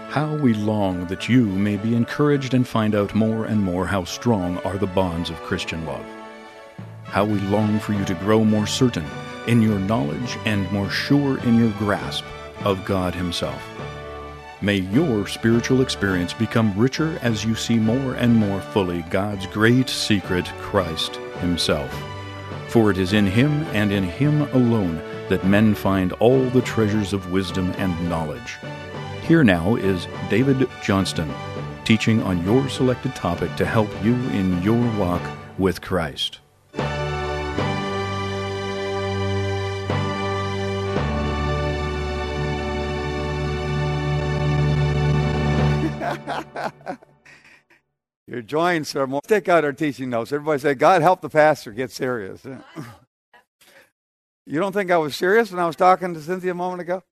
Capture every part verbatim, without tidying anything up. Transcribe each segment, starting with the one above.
How we long that you may be encouraged and find out more and more how strong are the bonds of Christian love. How we long for you to grow more certain in your knowledge and more sure in your grasp of God Himself. May your spiritual experience become richer as you see more and more fully God's great secret, Christ Himself. For it is in Him and in Him alone that men find all the treasures of wisdom and knowledge. Here now is David Johnston, teaching on your selected topic to help you in your walk with Christ. Your joints are more. Stick out our teaching notes. Everybody say, God help the pastor get serious. You don't think I was serious when I was talking to Cynthia a moment ago?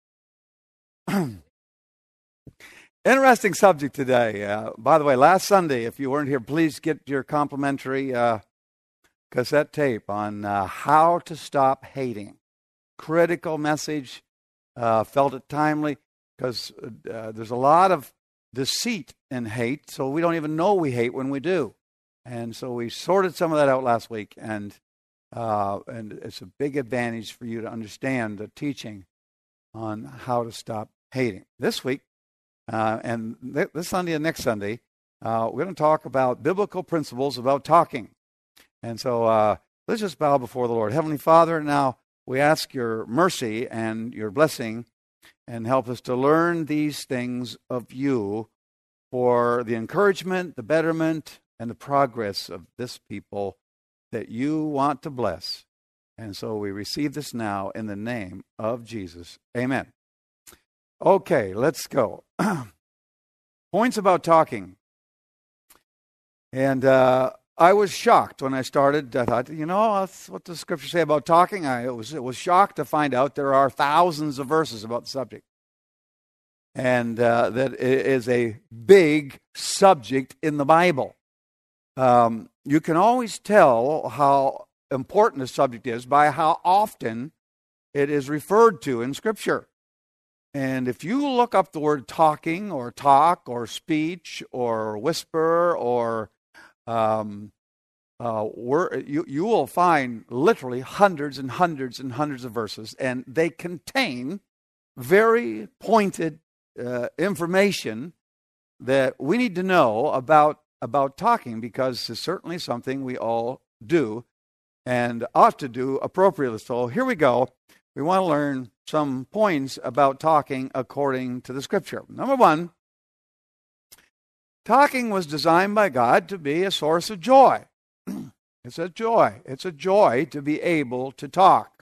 Interesting subject today. Uh, by the way, last Sunday, if you weren't here, please get your complimentary uh, cassette tape on uh, how to stop hating. Critical message. Uh, felt it timely because uh, there's a lot of deceit in hate, so we don't even know we hate when we do. And so we sorted some of that out last week, and uh, and it's a big advantage for you to understand the teaching on how to stop hating. This week, uh, and th- this Sunday and next Sunday, uh, we're going to talk about biblical principles about talking. And so uh, let's just bow before the Lord. Heavenly Father, now we ask your mercy and your blessing, and help us to learn these things of you for the encouragement, the betterment, and the progress of this people that you want to bless. And so we receive this now in the name of Jesus. Amen. Okay, let's go. Points about talking. And uh, I was shocked when I started. I thought, you know, that's what the scriptures say about talking. I was, was shocked to find out there are thousands of verses about the subject. And uh, that it is a big subject in the Bible. Um, you can always tell how important a subject is by how often it is referred to in Scripture. And if you look up the word talking or talk or speech or whisper or um, uh, word, you, you will find literally hundreds and hundreds and hundreds of verses, and they contain very pointed uh, information that we need to know about, about talking, because it's certainly something we all do and ought to do appropriately. So here we go. We want to learn some points about talking according to the Scripture. Number one, talking was designed by God to be a source of joy. It's a joy. It's a joy to be able to talk.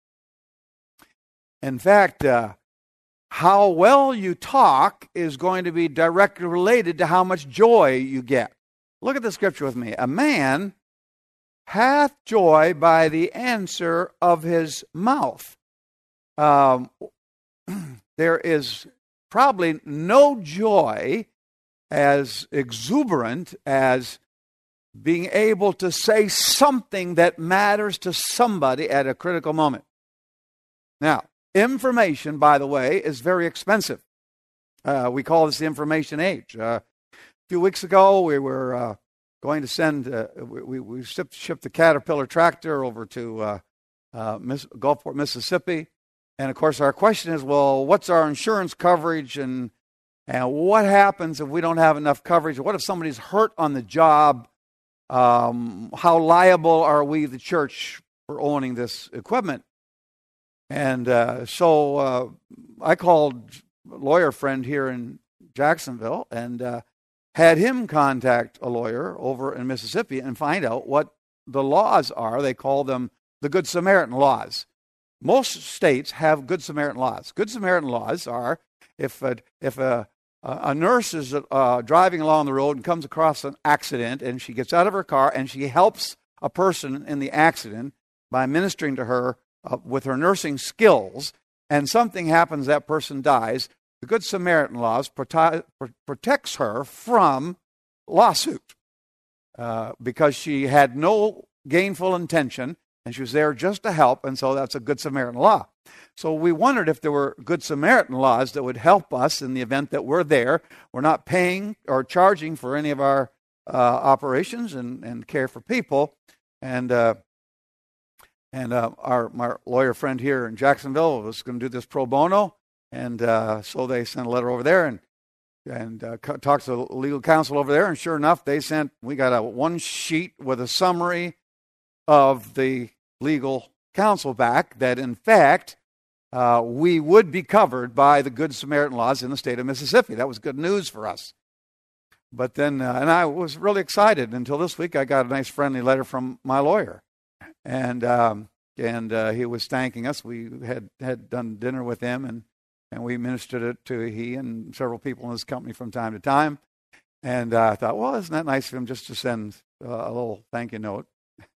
In fact, uh, how well you talk is going to be directly related to how much joy you get. Look at the Scripture with me. A man hath joy by the answer of his mouth. Um, there is probably no joy as exuberant as being able to say something that matters to somebody at a critical moment. Now, information, by the way, is very expensive. Uh, we call this the information age. Uh, a few weeks ago, we were uh, going to send, uh, we, we shipped, shipped the Caterpillar tractor over to uh, uh, Miss, Gulfport, Mississippi. And, of course, our question is, well, what's our insurance coverage, and and what happens if we don't have enough coverage? What if somebody's hurt on the job? Um, how liable are we, the church, for owning this equipment? And uh, so uh, I called a lawyer friend here in Jacksonville and uh, had him contact a lawyer over in Mississippi and find out what the laws are. They call them the Good Samaritan laws. Most states have Good Samaritan laws. Good Samaritan laws are if a, if a, a nurse is uh, driving along the road and comes across an accident, and she gets out of her car and she helps a person in the accident by ministering to her uh, with her nursing skills, and something happens, that person dies, the Good Samaritan laws prote- protects her from lawsuit uh, because she had no gainful intention. and she was there just to help, and so that's a Good Samaritan law. So we wondered if there were Good Samaritan laws that would help us in the event that we're there. We're not paying or charging for any of our uh, operations and, and care for people. And uh, and uh, our, our lawyer friend here in Jacksonville was going to do this pro bono, and uh, so they sent a letter over there and and uh, talked to the legal counsel over there, and sure enough, they sent, we got a one sheet with a summary of the legal counsel back that, in fact, uh, we would be covered by the Good Samaritan laws in the state of Mississippi. That was good news for us. But then, uh, and I was really excited until this week. I got a nice friendly letter from my lawyer, and um, and uh, he was thanking us. We had, had done dinner with him, and And we ministered it to he and several people in his company from time to time. And uh, I thought, well, isn't that nice of him just to send uh, a little thank you note?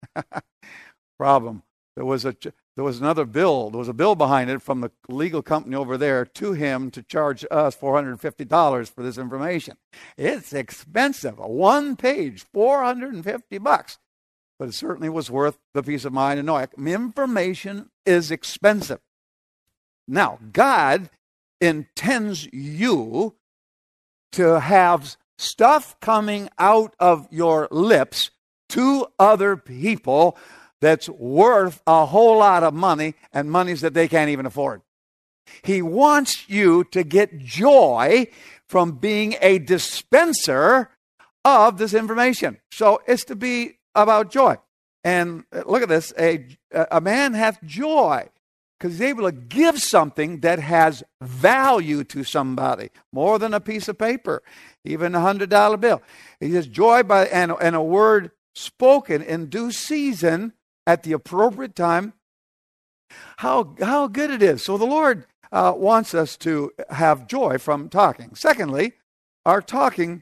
Problem. There was a there was another bill. There was a bill behind it from the legal company over there to him to charge us four hundred fifty dollars for this information. It's expensive. A one page, four hundred fifty bucks. But it certainly was worth the peace of mind to know information is expensive. Now, God intends you to have stuff coming out of your lips to other people that's worth a whole lot of money, and monies that they can't even afford. He wants you to get joy from being a dispenser of this information. So it's to be about joy. And look at this, a, a man hath joy because he's able to give something that has value to somebody, more than a piece of paper, even a hundred dollar bill. He says, joy by and, and a word spoken in due season at the appropriate time. How how good it is. So the Lord uh, wants us to have joy from talking. Secondly, our talking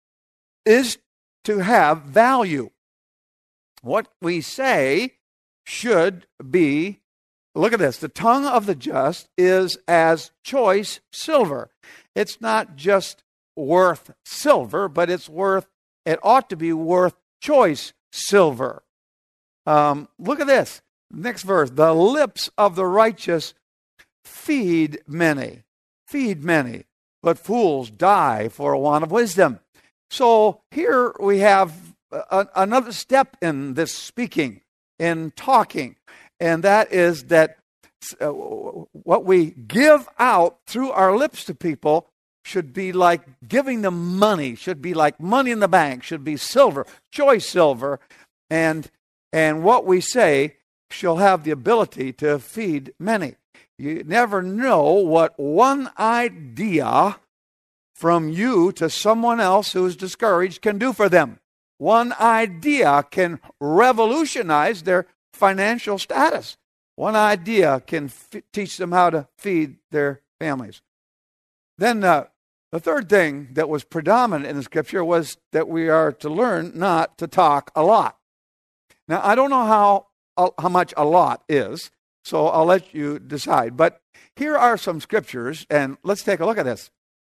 is to have value. What we say should be, look at this, the tongue of the just is as choice silver. It's not just worth silver, but it's worth, it ought to be worth choice silver. Um, look at this, next verse. The lips of the righteous feed many, feed many, but fools die for a want of wisdom. So here we have a, another step in this speaking, in talking, and that is that uh, what we give out through our lips to people should be like giving them money, should be like money in the bank, should be silver, choice silver, and and what we say shall have the ability to feed many. You never know what one idea from you to someone else who's discouraged can do for them. One idea can revolutionize their financial status. One idea can f- teach them how to feed their families. Then uh, the third thing that was predominant in the Scripture was that we are to learn not to talk a lot. Now, I don't know how uh, how much a lot is, so I'll let you decide. But here are some scriptures, and let's take a look at this.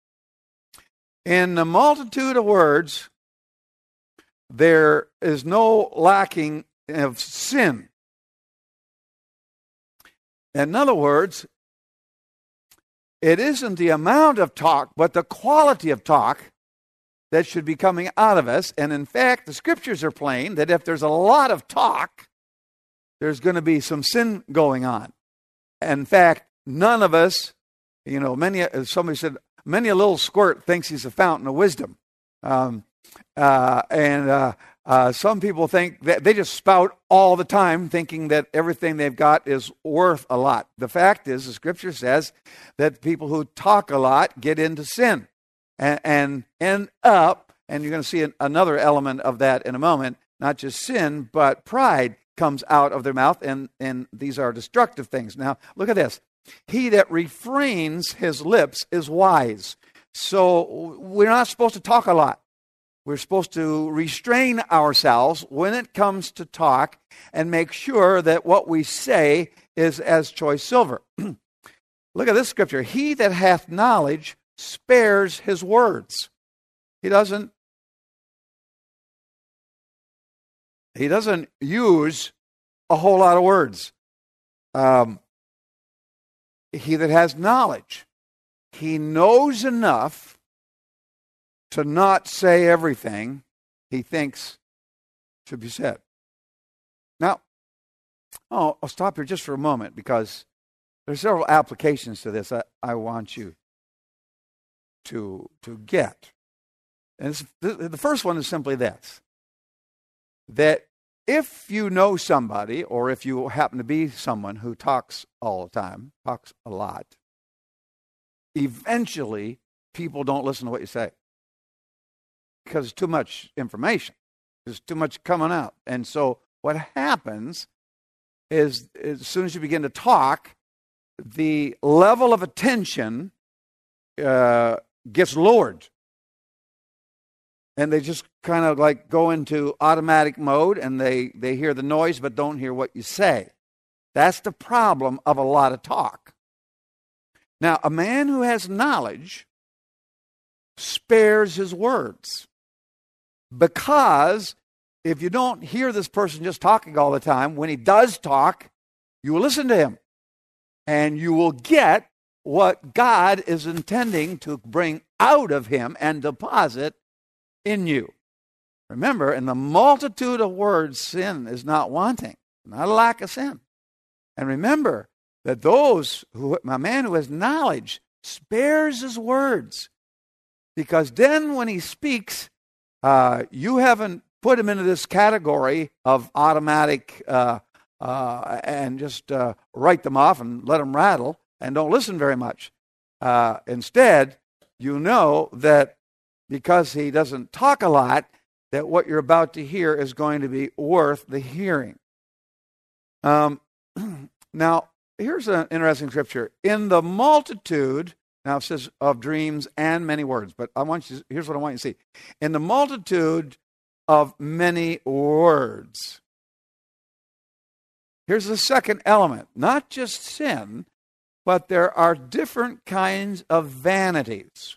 In the multitude of words, there is no lacking of sin. In other words, it isn't the amount of talk, but the quality of talk that should be coming out of us. And in fact, the scriptures are plain that if there's a lot of talk, there's going to be some sin going on. In fact, none of us, you know, many, somebody said, many a little squirt thinks he's a fountain of wisdom. Um, uh, and uh, uh, some people think that they just spout all the time thinking that everything they've got is worth a lot. The fact is, the scripture says that people who talk a lot get into sin and, and end up, and you're going to see an, another element of that in a moment, not just sin, but pride comes out of their mouth, and, and these are destructive things. Now, look at this. He that refrains his lips is wise. So we're not supposed to talk a lot. We're supposed to restrain ourselves when it comes to talk and make sure that what we say is as choice silver. Look at this scripture. He that hath knowledge spares his words. He doesn't He doesn't use a whole lot of words. Um, he that has knowledge, he knows enough to not say everything he thinks should be said. Now, oh, I'll stop here just for a moment because there's several applications to this I, I want you to, to get. And it's, the first one is simply this, that if you know somebody, or if you happen to be someone who talks all the time, talks a lot, eventually people don't listen to what you say because it's too much information. There's too much coming out. And so what happens is, is as soon as you begin to talk, the level of attention uh, gets lowered. And they just kind of like go into automatic mode, and they, they hear the noise but don't hear what you say. That's the problem of a lot of talk. Now, a man who has knowledge spares his words, because if you don't hear this person just talking all the time, when he does talk, you will listen to him, and you will get what God is intending to bring out of him and deposit in you. Remember, in the multitude of words, sin is not wanting, not a lack of sin. And remember that those who, a man who has knowledge spares his words, because then when he speaks, uh, you haven't put him into this category of automatic uh, uh, and just uh, write them off and let them rattle and don't listen very much. Uh, instead, you know that because he doesn't talk a lot, that what you're about to hear is going to be worth the hearing. Um, now, here's an interesting scripture. In the multitude, now it says of dreams and many words, but I want you, here's what I want you to see. In the multitude of many words. Here's the second element. Not just sin, but there are different kinds of vanities.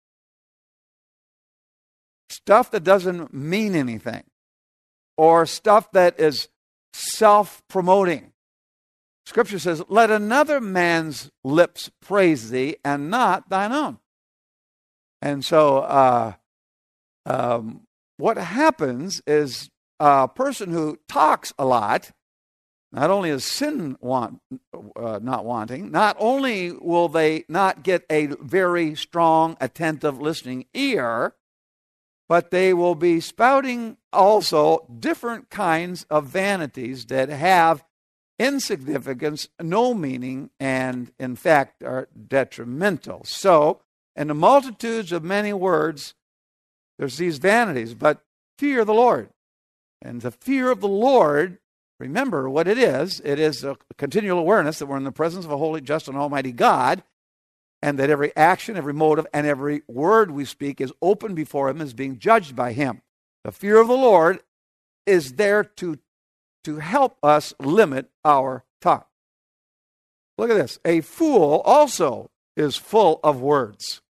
Stuff that doesn't mean anything, or stuff that is self-promoting. Scripture says, let another man's lips praise thee, and not thine own. And so uh, um, what happens is a person who talks a lot, not only is sin want, uh, not wanting, not only will they not get a very strong, attentive, listening ear, but they will be spouting also different kinds of vanities that have insignificance, no meaning, and in fact are detrimental. So, in the multitudes of many words, there's these vanities, but fear the Lord. And the fear of the Lord, remember what it is. It is a continual awareness that we're in the presence of a holy, just, and almighty God, and that every action, every motive, and every word we speak is open before him, is being judged by him. The fear of the Lord is there to, to help us limit our talk. Look at this. A fool also is full of words.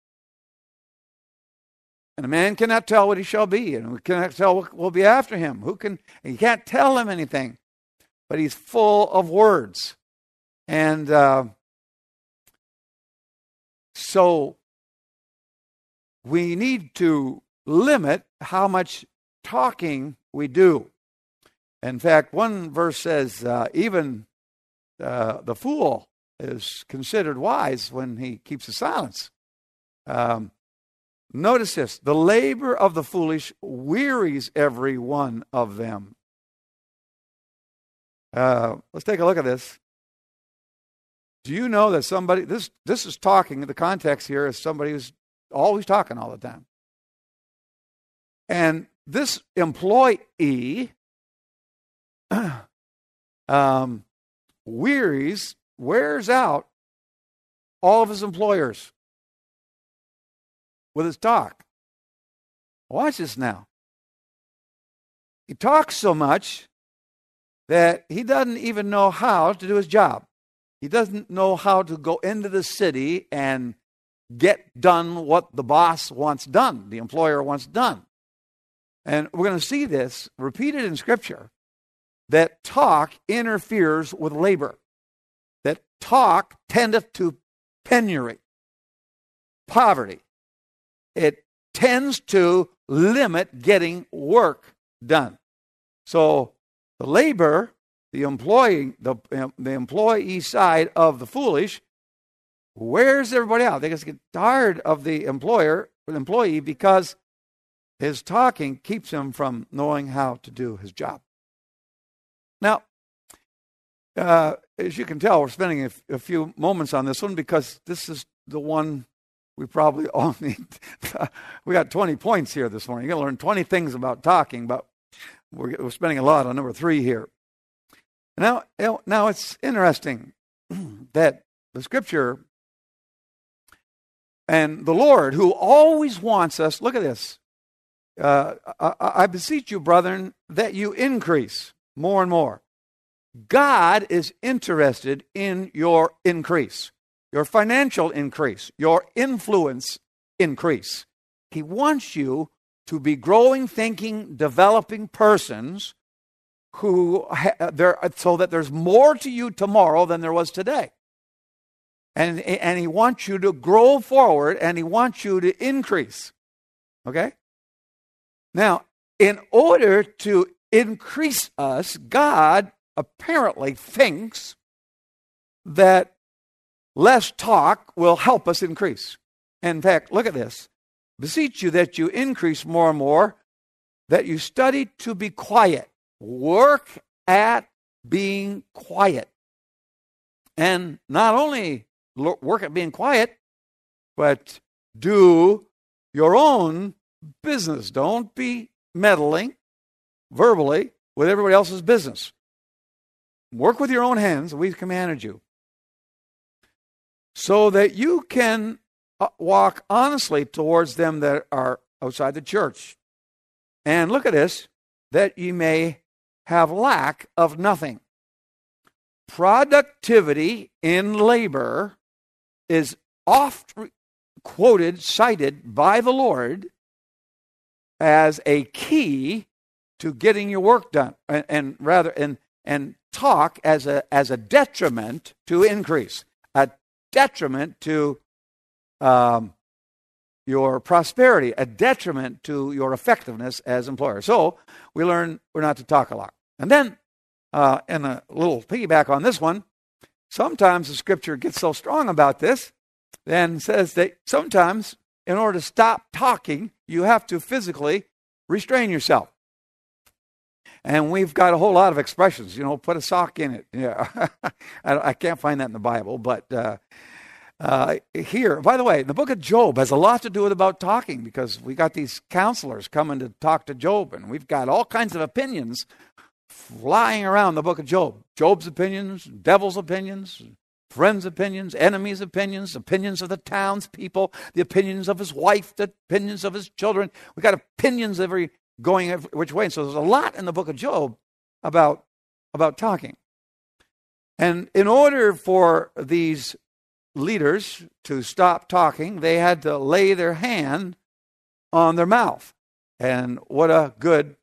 And a man cannot tell what he shall be, and we cannot tell what will be after him. Who can? You can't tell him anything, but he's full of words. And uh, so we need to limit how much talking we do. In fact, one verse says, uh, even uh, the fool is considered wise when he keeps his silence. Um, notice this, the labor of the foolish wearies every one of them. Uh, let's take a look at this. Do you know that somebody, this, this is talking, the context here is somebody who's always talking all the time. And this employee um, wearies, wears out all of his employers with his talk. Watch this now. He talks so much that he doesn't even know how to do his job. He doesn't know how to go into the city and get done what the boss wants done, the employer wants done. And we're going to see this repeated in Scripture. that talk interferes with labor, that talk tendeth to penury, poverty. It tends to limit getting work done. So the labor, the employee, the, the employee side of the foolish wears everybody out. They just get tired of the employer, the employee, because his talking keeps him from knowing how to do his job. Now, uh, as you can tell, we're spending a, f- a few moments on this one because this is the one we probably all need. We got twenty points here this morning. You're going to learn twenty things about talking, but we're, we're spending a lot on number three here. Now, now it's interesting that the Scripture and the Lord, who always wants us, look at this. Uh, I, I beseech you, brethren, that you increase more and more. God is interested in your increase, your financial increase, your influence increase. He wants you to be growing, thinking, developing persons who ha- there, so that there's more to you tomorrow than there was today. And, and he wants you to grow forward, and he wants you to increase. Okay? Now, in order to increase us, God apparently thinks that less talk will help us increase. In fact, look at this. Beseech you that you increase more and more, that you study to be quiet. Work at being quiet. And not only work at being quiet, but do your own business. Don't be meddling verbally with everybody else's business. Work with your own hands, we've commanded you, so that you can walk honestly towards them that are outside the church. And look at this, that ye may have lack of nothing. Productivity in labor is oft quoted, cited by the Lord as a key to getting your work done, and, and rather, and and talk as a as a detriment to increase, a detriment to um, your prosperity, a detriment to your effectiveness as employer. So we learn we're not to talk a lot. And then, uh, and a little piggyback on this one, sometimes the Scripture gets so strong about this, then says that sometimes in order to stop talking, you have to physically restrain yourself. And we've got a whole lot of expressions, you know, put a sock in it. Yeah, I, I can't find that in the Bible, but uh, uh, here, by the way, the book of Job has a lot to do with about talking, because we got these counselors coming to talk to Job, and we've got all kinds of opinions flying around the book of Job. Job's opinions, devil's opinions, friends' opinions, enemies' opinions, opinions of the townspeople, the opinions of his wife, the opinions of his children. We got opinions every going every which way. And so there's a lot in the book of Job about, about talking. And in order for these leaders to stop talking, they had to lay their hand on their mouth. And what a good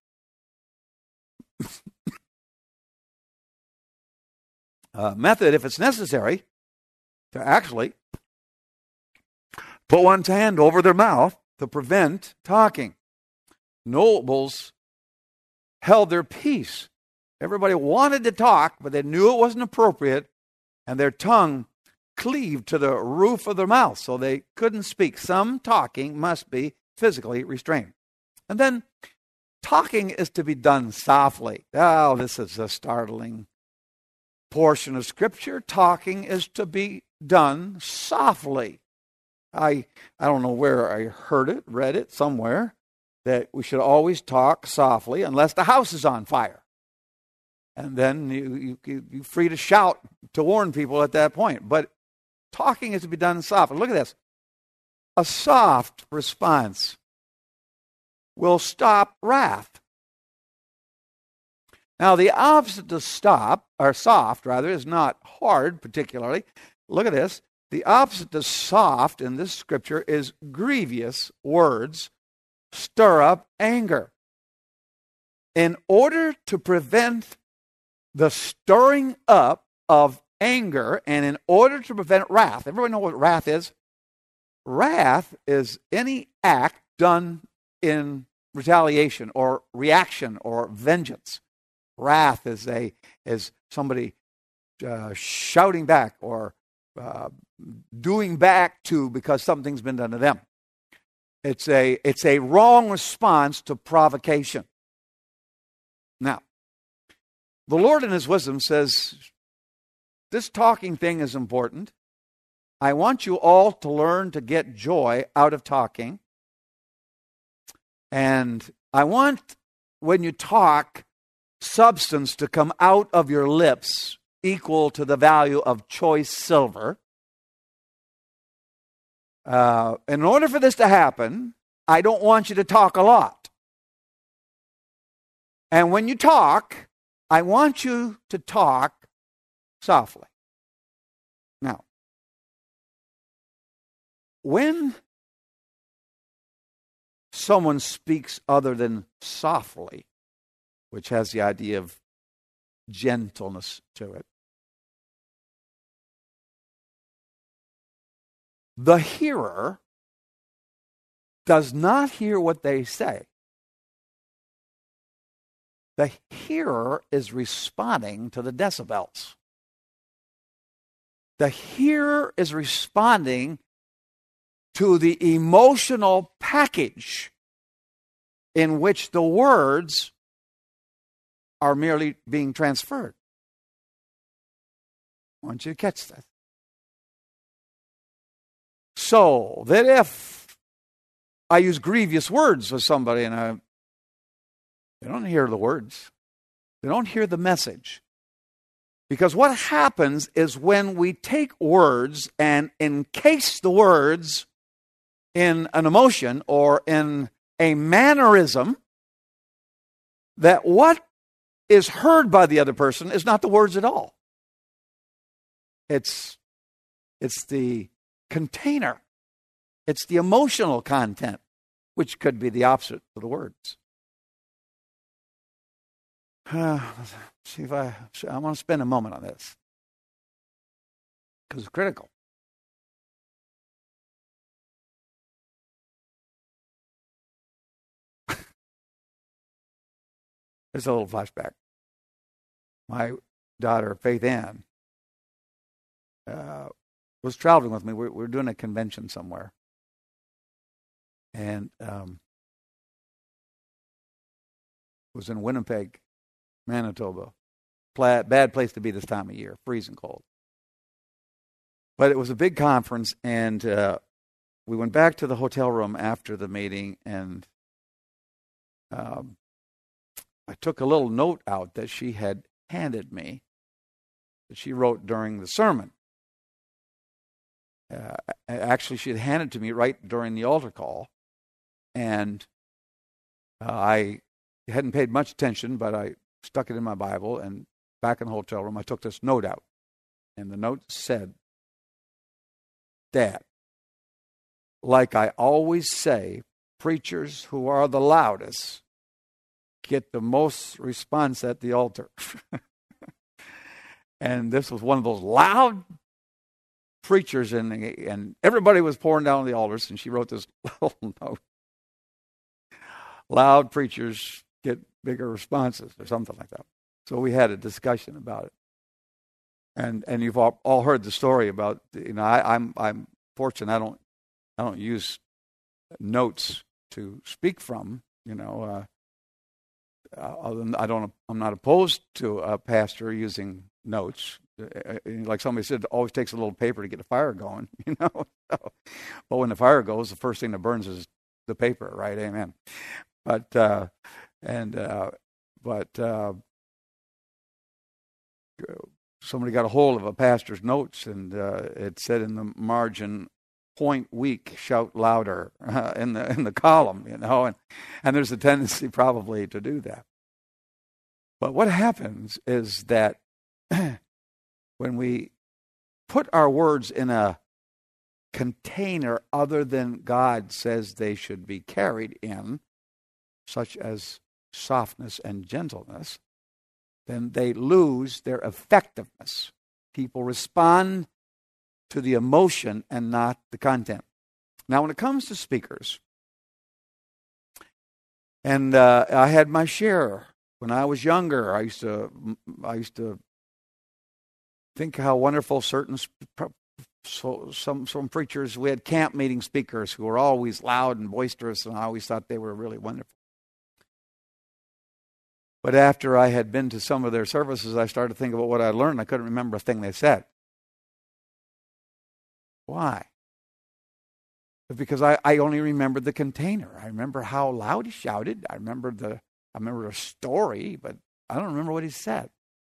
uh, method, if it's necessary, to actually put one's hand over their mouth to prevent talking. Nobles held their peace. Everybody wanted to talk, but they knew it wasn't appropriate, and their tongue cleaved to the roof of their mouth, so they couldn't speak. Some talking must be physically restrained. And then talking is to be done softly. Oh, this is a startling portion of Scripture. Talking is to be done softly. I I don't know where I heard it, read it somewhere, that we should always talk softly unless the house is on fire. And then you, you, you're free to shout to warn people at that point. But talking is to be done softly. Look at this. A soft response will stop wrath. Now, the opposite to stop, or soft rather, is not hard particularly. Look at this. The opposite to soft in this Scripture is grievous words stir up anger. In order to prevent the stirring up of anger, and in order to prevent wrath, everybody know what wrath is? Wrath is any act done in retaliation or reaction or vengeance. Wrath is a is somebody uh, shouting back or uh, doing back to because something's been done to them. It's a it's a wrong response to provocation. Now, the Lord in His wisdom says, this talking thing is important. I want you all to learn to get joy out of talking. And I want, when you talk, substance to come out of your lips equal to the value of choice silver. Uh, in order for this to happen, I don't want you to talk a lot. And when you talk, I want you to talk softly. Now, when someone speaks other than softly, which has the idea of gentleness to it, the hearer does not hear what they say. The hearer is responding to the decibels. The hearer is responding to the emotional package in which the words are merely being transferred. I want you to catch that. So that if I use grievous words with somebody and I, they don't hear the words, they don't hear the message. Because what happens is when we take words and encase the words in an emotion or in a mannerism, that what is heard by the other person is not the words at all. It's, it's the container. It's the emotional content, which could be the opposite of the words. Uh, see if I, I want to spend a moment on this because it's critical. There's a little flashback. My daughter, Faith Ann, uh, was traveling with me. We were doing a convention somewhere. And um, it was in Winnipeg, Manitoba. Pla- bad place to be this time of year, freezing cold. But it was a big conference, and uh, we went back to the hotel room after the meeting, and um, I took a little note out that she had handed me, that she wrote during the sermon. Uh, actually, she had handed it to me right during the altar call, and uh, I hadn't paid much attention, but I stuck it in my Bible, and back in the hotel room, I took this note out, and the note said, Dad, like I always say, preachers who are the loudest get the most response at the altar. And this was one of those loud preachers, and, and everybody was pouring down the altars, and she wrote this little note. Loud preachers get bigger responses, or something like that. So we had a discussion about it. And and you've all, all heard the story about, you know, I, I'm I'm fortunate I don't I don't use notes to speak from, you know. Uh, uh, I don't I'm not opposed to a pastor using notes. Uh, like somebody said, it always takes a little paper to get a fire going, you know. So, but when the fire goes, the first thing that burns is the paper, right? Amen. But uh, and uh, but. Uh, Somebody got a hold of a pastor's notes, and uh, it said in the margin, "Point weak, shout louder," uh, in the in the column, you know, and and there's a tendency probably to do that. But what happens is that when we put our words in a container other than God says they should be carried in, such as softness and gentleness, then they lose their effectiveness. People respond to the emotion and not the content. Now, when it comes to speakers, and uh, I had my share when I was younger. I used to, I used to think how wonderful certain so, some some preachers. We had camp meeting speakers who were always loud and boisterous, and I always thought they were really wonderful. But after I had been to some of their services, I started to think about what I learned. I couldn't remember a thing they said. Why? Because I, I only remembered the container. I remember how loud he shouted. I remember the I remember a story, but I don't remember what he said.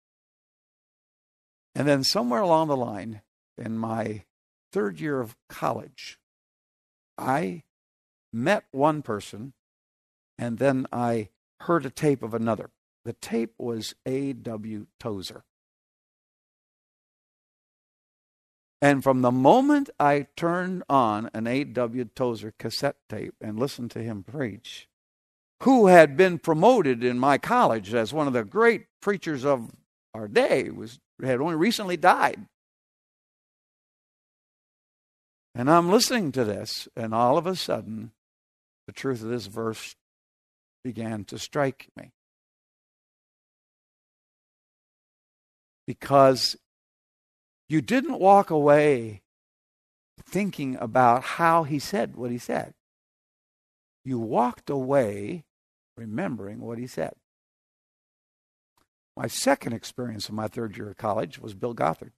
And then somewhere along the line, in my third year of college, I met one person, and then I heard a tape of another. The tape was A W Tozer. And from the moment I turned on an A W Tozer cassette tape and listened to him preach, who had been promoted in my college as one of the great preachers of our day, was had only recently died. And I'm listening to this, and all of a sudden, the truth of this verse began to strike me. Because you didn't walk away thinking about how he said what he said. You walked away remembering what he said. My second experience in my third year of college was Bill Gothard.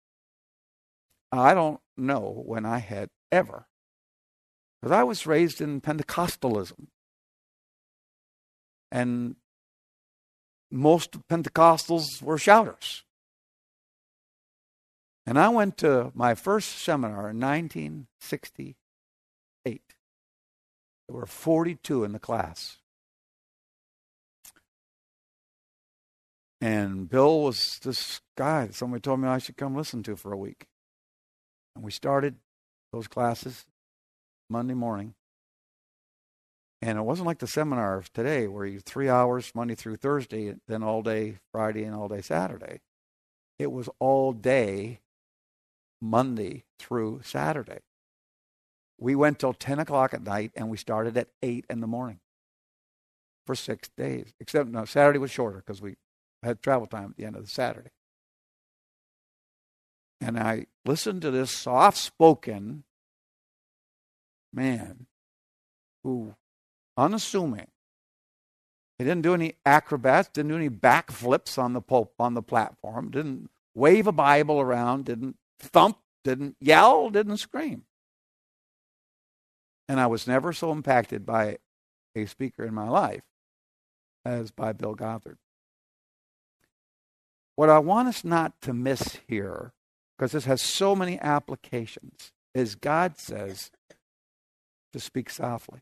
I don't know when I had ever, because I was raised in Pentecostalism. And most Pentecostals were shouters. And I went to my first seminar in nineteen sixty-eight. There were forty-two in the class. And Bill was this guy that somebody told me I should come listen to for a week. And we started those classes Monday morning. And it wasn't like the seminar of today where you three hours Monday through Thursday, then all day Friday and all day Saturday. It was all day Monday through Saturday. We went till ten o'clock at night, and we started at eight in the morning for six days. Except, no, Saturday was shorter because we had travel time at the end of the Saturday. And I listened to this soft-spoken man who, unassuming, he didn't do any acrobats, didn't do any backflips on the pulp, on the platform, didn't wave a Bible around, didn't thump, didn't yell, didn't scream. And I was never so impacted by a speaker in my life as by Bill Gothard. What I want us not to miss here, because this has so many applications, is God says to speak softly.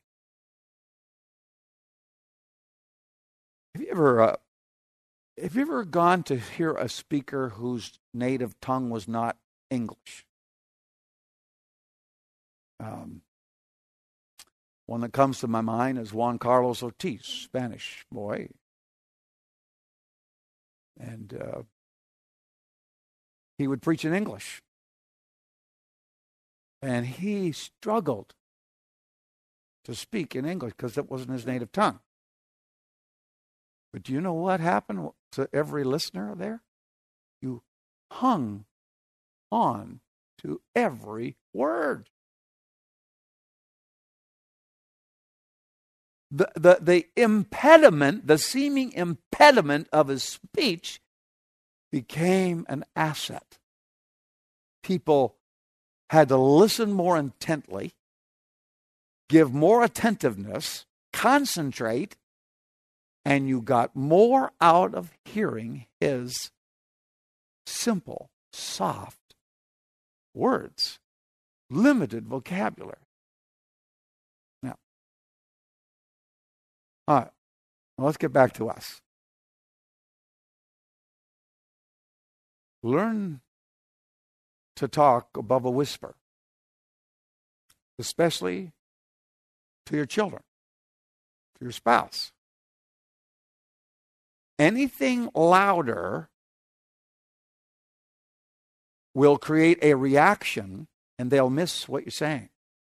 Have you ever, uh, have you ever gone to hear a speaker whose native tongue was not English? Um, one that comes to my mind is Juan Carlos Ortiz, Spanish boy. And uh, he would preach in English. And he struggled to speak in English because it wasn't his native tongue. But do you know what happened to every listener there? You hung on to every word. The, the, the impediment, the seeming impediment of his speech became an asset. People had to listen more intently, give more attentiveness, concentrate, and you got more out of hearing his simple, soft words, limited vocabulary. Now, all right, well, let's get back to us. Learn to talk above a whisper, especially to your children, to your spouse. Anything louder will create a reaction, and they'll miss what you're saying.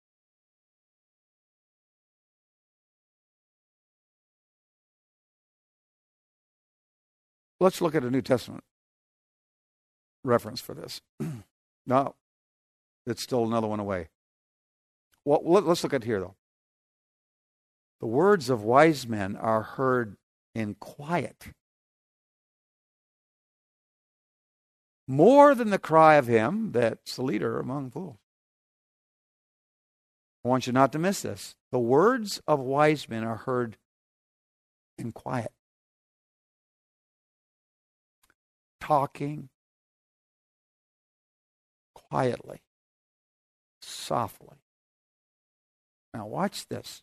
Let's look at a New Testament reference for this. No, it's still another one away. Well, let's look at here, though. The words of wise men are heard in quiet, more than the cry of him that's the leader among fools. I want you not to miss this. The words of wise men are heard in quiet. Talking quietly, softly. Now watch this.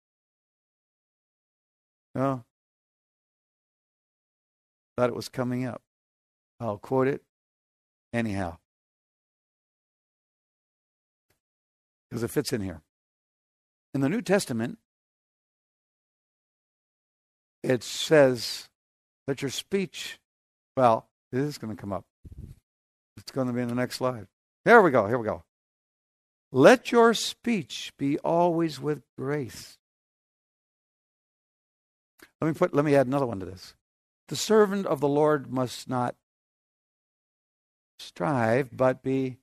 Oh, thought it was coming up. I'll quote it anyhow, because it fits in here. In the New Testament, it says that your speech, well, this is going to come up. It's going to be in the next slide. Here we go, here we go. Let your speech be always with grace. Let me put. Let me add another one to this. The servant of the Lord must not strive, but be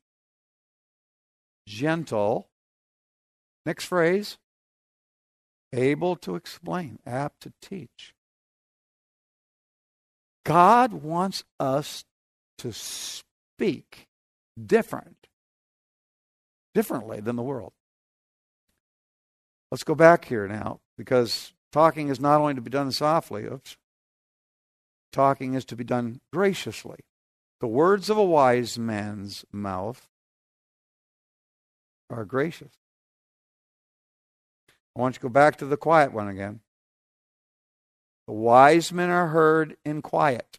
gentle. Next phrase. Able to explain, apt to teach. God wants us to speak different, differently than the world. Let's go back here now, because talking is not only to be done softly, oops, talking is to be done graciously. The words of a wise man's mouth are gracious. I want you to go back to the quiet one again. The wise men are heard in quiet.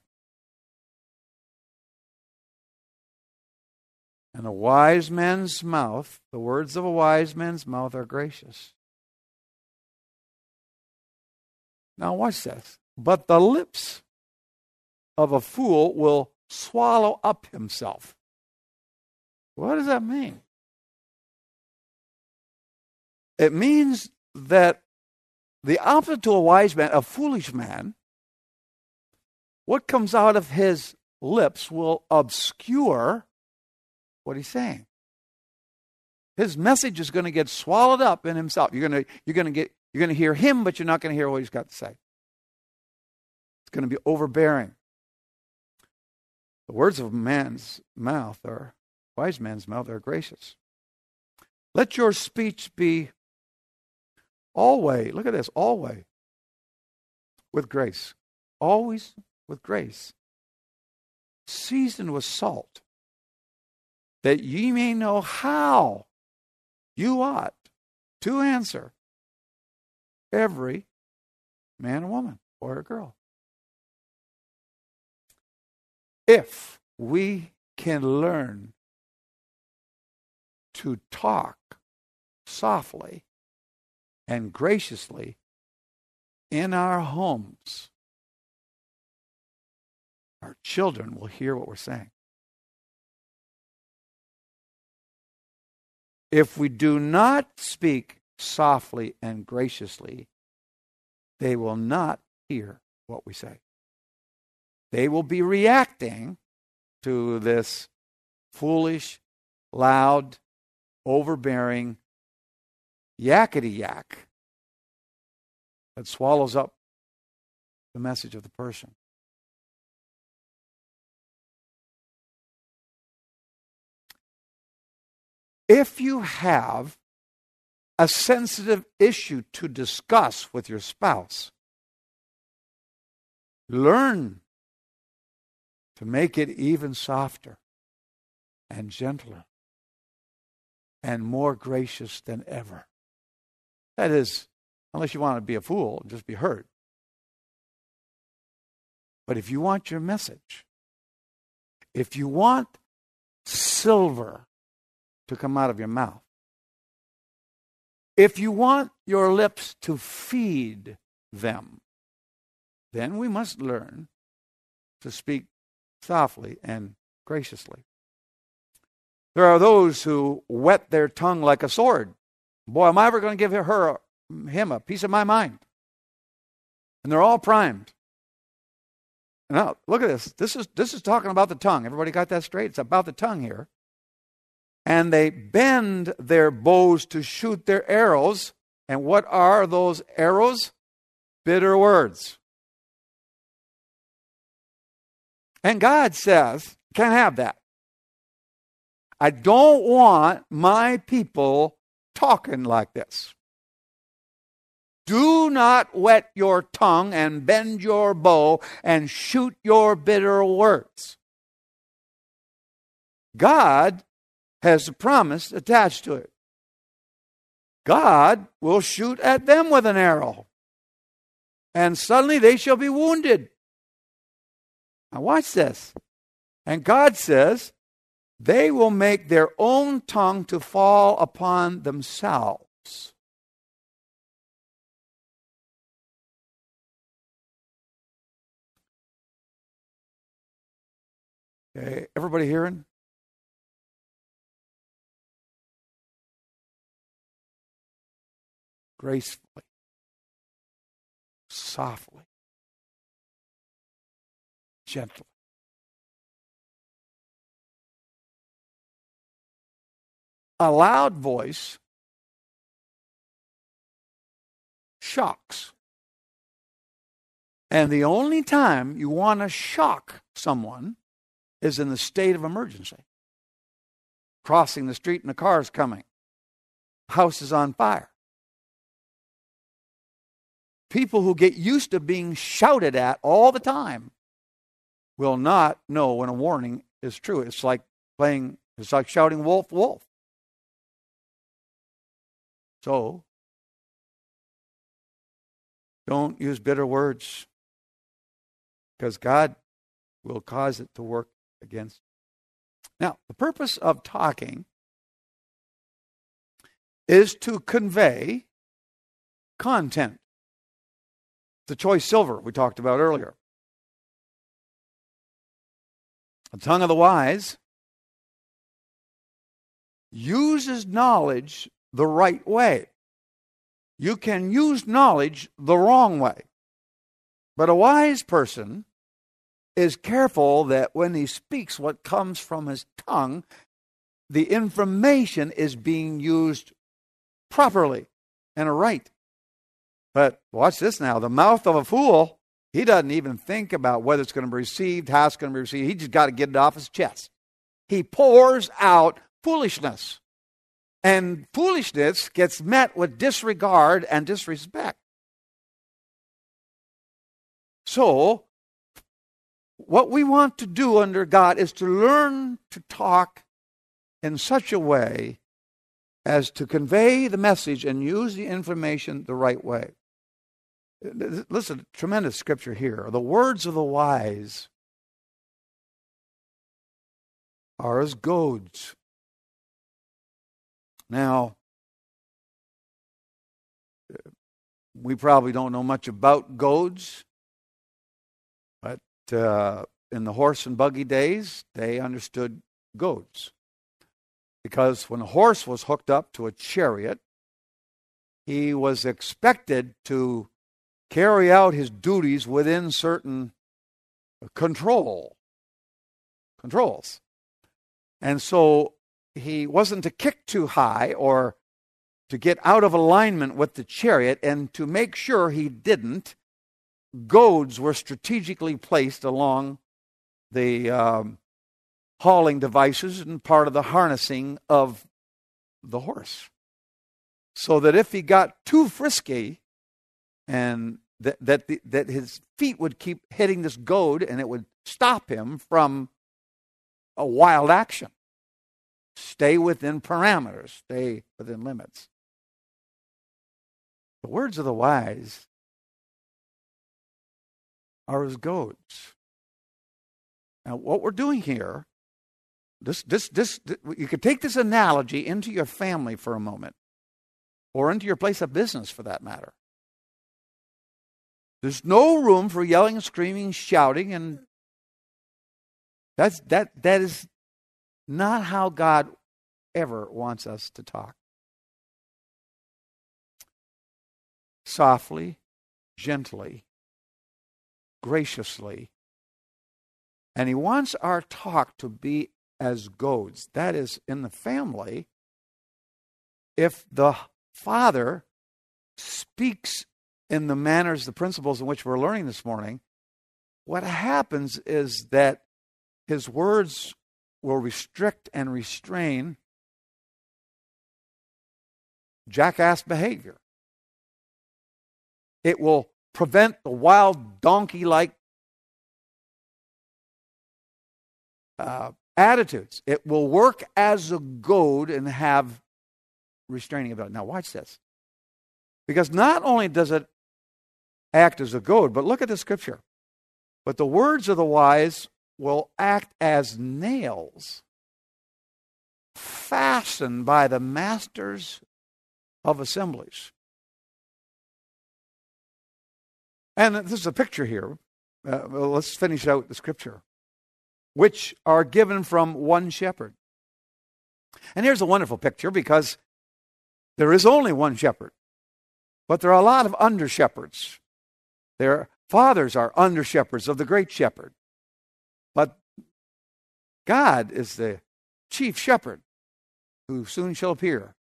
And the wise man's mouth, the words of a wise man's mouth are gracious. Now watch this. But the lips of a fool will swallow up himself. What does that mean? It means that the opposite to a wise man, a foolish man, what comes out of his lips will obscure what he's saying. His message is going to get swallowed up in himself. You're going to, you're going to get, you're going to hear him, but you're not going to hear what he's got to say. It's going to be overbearing. The words of a man's mouth are, wise man's mouth are gracious. Let your speech be always, look at this, always with grace. Always with grace. Seasoned with salt, that ye may know how you ought to answer every man or woman, boy or girl. If we can learn to talk softly and graciously in our homes, our children will hear what we're saying. If we do not speak softly and graciously, they will not hear what we say. They will be reacting to this foolish, loud, overbearing yakety yak that swallows up the message of the person. If you have a sensitive issue to discuss with your spouse, learn to make it even softer and gentler and more gracious than ever. That is, unless you want to be a fool and just be hurt. But if you want your message, if you want silver to come out of your mouth, if you want your lips to feed them, then we must learn to speak softly and graciously. There are those who whet their tongue like a sword. Boy, am I ever going to give her, him a piece of my mind. And they're all primed. Now, look at this. This is, this is talking about the tongue. Everybody got that straight? It's about the tongue here. And they bend their bows to shoot their arrows. And what are those arrows? Bitter words. And God says, can't have that. I don't want my people talking like this. Do not wet your tongue and bend your bow and shoot your bitter words. God has a promise attached to it. God will shoot at them with an arrow, and suddenly they shall be wounded. Now watch this. And God says, they will make their own tongue to fall upon themselves. Okay, everybody hearing? Gracefully, softly, gently. A loud voice shocks. And the only time you want to shock someone is in the state of emergency. Crossing the street and a car is coming. House is on fire. People who get used to being shouted at all the time will not know when a warning is true. It's like playing, it's like shouting wolf, wolf. So, don't use bitter words, because God will cause it to work against you. Now, the purpose of talking is to convey content. The choice silver we talked about earlier. The tongue of the wise uses knowledge the right way. You can use knowledge the wrong way. But a wise person is careful that when he speaks what comes from his tongue, the information is being used properly and right. But watch this now. The mouth of a fool, he doesn't even think about whether it's going to be received, how it's going to be received. He just got to get it off his chest. He pours out foolishness. And foolishness gets met with disregard and disrespect. So, what we want to do under God is to learn to talk in such a way as to convey the message and use the information the right way. Listen, tremendous scripture here. The words of the wise are as goads. Now, we probably don't know much about goads, but uh, in the horse and buggy days, they understood goads. Because when a horse was hooked up to a chariot, he was expected to carry out his duties within certain control controls. And so he wasn't to kick too high or to get out of alignment with the chariot, and to make sure he didn't, goads were strategically placed along the um, hauling devices and part of the harnessing of the horse. So that if he got too frisky, and that that, the, that his feet would keep hitting this goad and it would stop him from a wild action. Stay within parameters. Stay within limits. The words of the wise are as goads. Now, what we're doing here, this, this, this, this, you could take this analogy into your family for a moment, or into your place of business for that matter. There's no room for yelling and screaming, shouting, and That's, that, that is not how God ever wants us to talk. Softly, gently, graciously. And he wants our talk to be as goads. That is, in the family, if the father speaks in the manners, the principles in which we're learning this morning, what happens is that his words will restrict and restrain jackass behavior. It will prevent the wild donkey-like uh, attitudes. It will work as a goad and have restraining ability. Now watch this. Because not only does it act as a goad, but look at the scripture. But the words of the wise will act as nails fastened by the masters of assemblies. And this is a picture here. Uh, well, let's finish out the scripture. Which are given from one shepherd. And here's a wonderful picture because there is only one shepherd. But there are a lot of under-shepherds. Their fathers are under-shepherds of the great shepherd. But God is the chief shepherd who soon shall appear.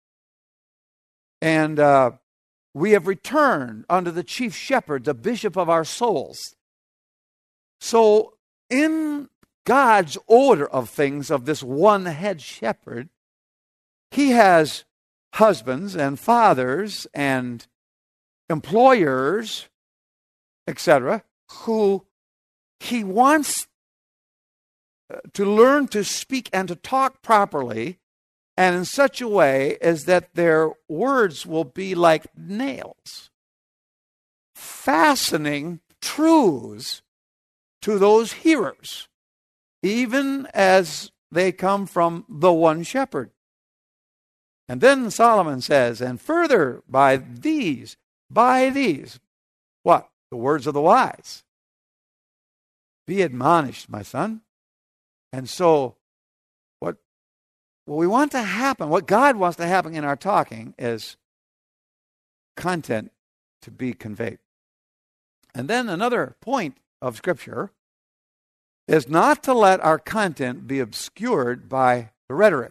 And uh, we have returned unto the chief shepherd, the bishop of our souls. So in God's order of things, of this one head shepherd, he has husbands and fathers and employers, et cetera, who he wants to learn to speak and to talk properly and in such a way as that their words will be like nails, fastening truths to those hearers, even as they come from the one shepherd. And then Solomon says, and further by these, by these, what? The words of the wise. Be admonished, my son. And so, what, what we want to happen, what God wants to happen in our talking is content to be conveyed. And then another point of Scripture is not to let our content be obscured by the rhetoric.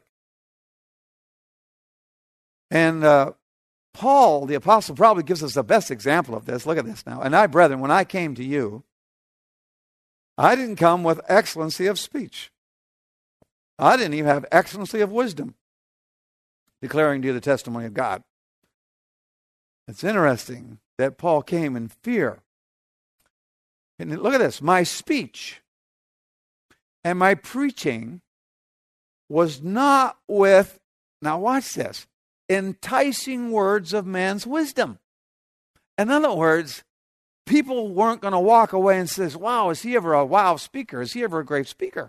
And uh, Paul, the apostle, probably gives us the best example of this. Look at this now. And I, brethren, when I came to you, I didn't come with excellency of speech. I didn't even have excellency of wisdom, declaring to you the testimony of God. It's interesting that Paul came in fear. And look at this. My speech and my preaching was not with, now watch this, enticing words of man's wisdom. In other words, people weren't going to walk away and say, wow, is he ever a wow speaker? Is he ever a great speaker?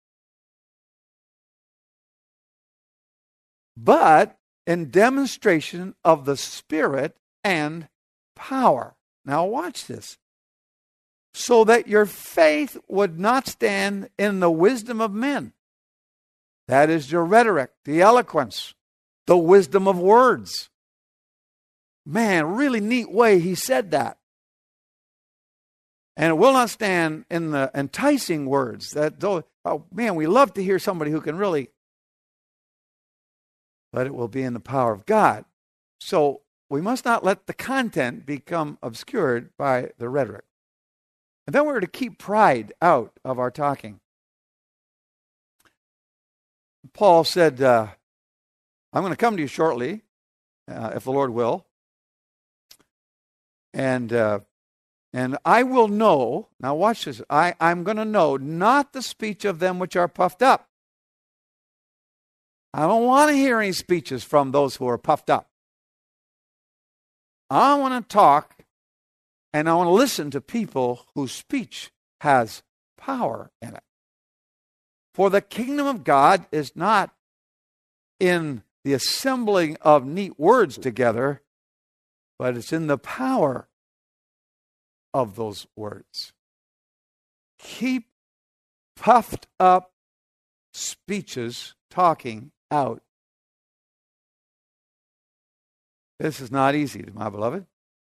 But in demonstration of the Spirit and power. Now watch this. So that your faith would not stand in the wisdom of men. That is your rhetoric, the eloquence, the wisdom of words. Man, really neat way he said that. And it will not stand in the enticing words. That, oh, man, we love to hear somebody who can really, but it will be in the power of God. So we must not let the content become obscured by the rhetoric. And then we're to keep pride out of our talking. Paul said, uh, I'm going to come to you shortly, uh, if the Lord will. And uh, and I will know, now watch this, I, I'm going to know not the speech of them which are puffed up. I don't want to hear any speeches from those who are puffed up. I want to talk and I want to listen to people whose speech has power in it. For the kingdom of God is not in the assembling of neat words together, but it's in the power of those words. Keep puffed up speeches talking out. This is not easy, my beloved.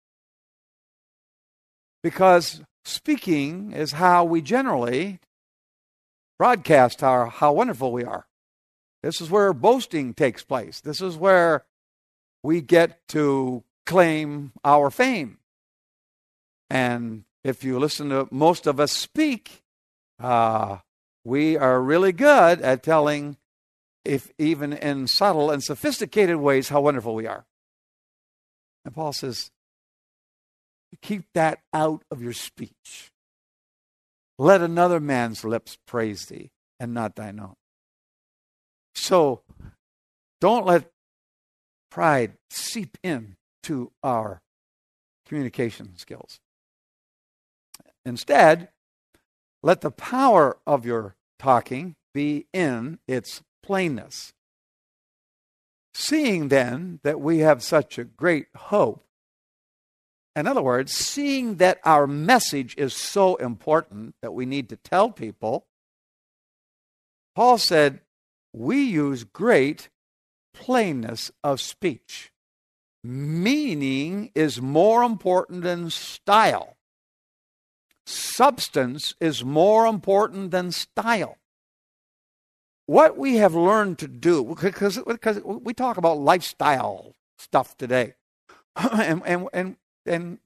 Because speaking is how we generally broadcast our, how wonderful we are. This is where boasting takes place. This is where we get to claim our fame. And if you listen to most of us speak, uh, we are really good at telling, if even in subtle and sophisticated ways, how wonderful we are. And Paul says, keep that out of your speech. Let another man's lips praise thee, and not thine own. So, don't let pride seep in to our communication skills. Instead, let the power of your talking be in its plainness. Seeing then that we have such a great hope, in other words, seeing that our message is so important that we need to tell people, Paul said, we use great plainness of speech. Meaning is more important than style. Substance is more important than style. What we have learned to do, because, because we talk about lifestyle stuff today, and and and, and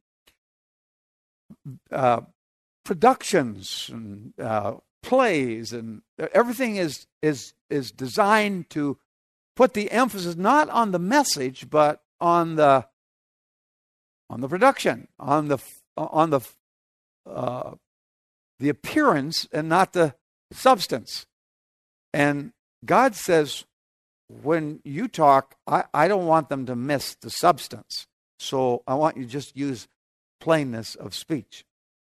uh, productions and uh, plays and everything is is is designed to put the emphasis not on the message but on the on the production, on the on the uh, the appearance and not the substance. And God says, when you talk, I, I don't want them to miss the substance. So I want you to just use plainness of speech.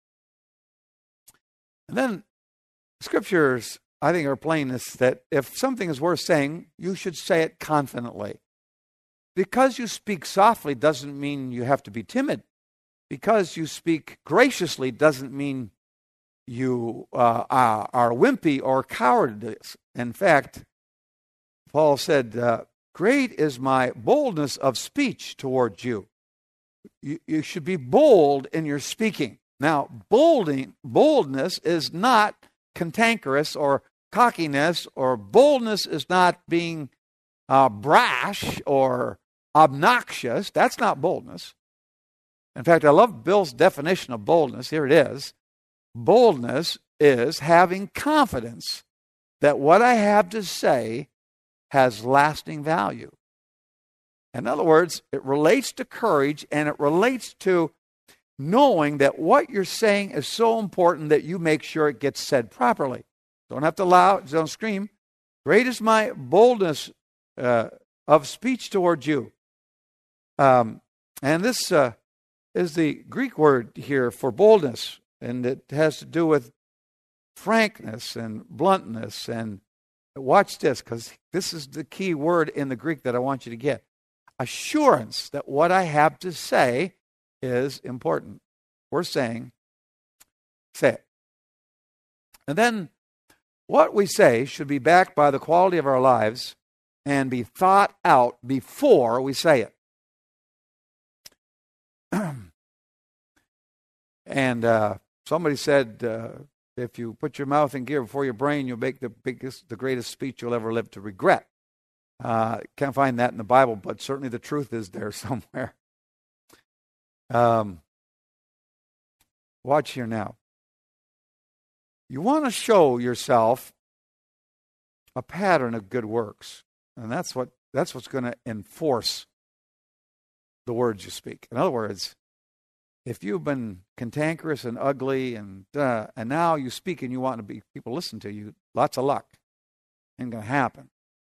And then scriptures, I think, are plainness that if something is worth saying, you should say it confidently. Because you speak softly doesn't mean you have to be timid. Because you speak graciously doesn't mean you uh, are, are wimpy or cowardly. In fact, Paul said, uh, great is my boldness of speech towards you. you. You should be bold in your speaking. Now, bolding, boldness is not cantankerous or cockiness, or boldness is not being uh, brash or obnoxious. That's not boldness. In fact, I love Bill's definition of boldness. Here it is. Boldness is having confidence that what I have to say has lasting value. In other words, it relates to courage, and it relates to knowing that what you're saying is so important that you make sure it gets said properly. Don't have to loud, don't scream. Great is my boldness uh, of speech towards you. Um, and this uh, is the Greek word here for boldness, and it has to do with frankness and bluntness. And watch this, because this is the key word in the Greek that I want you to get. Assurance that what I have to say is important. We're saying, say it. And then what we say should be backed by the quality of our lives and be thought out before we say it. And uh, somebody said, uh, if you put your mouth in gear before your brain, you'll make the biggest, the greatest speech you'll ever live to regret. Uh, can't find that in the Bible, but certainly the truth is there somewhere. Um, watch here now. You want to show yourself a pattern of good works, and that's what that's what's going to enforce the words you speak. In other words, if you've been cantankerous and ugly, and uh, and now you speak and you want to be people listen to you, lots of luck. Ain't going to happen.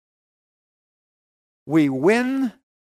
We win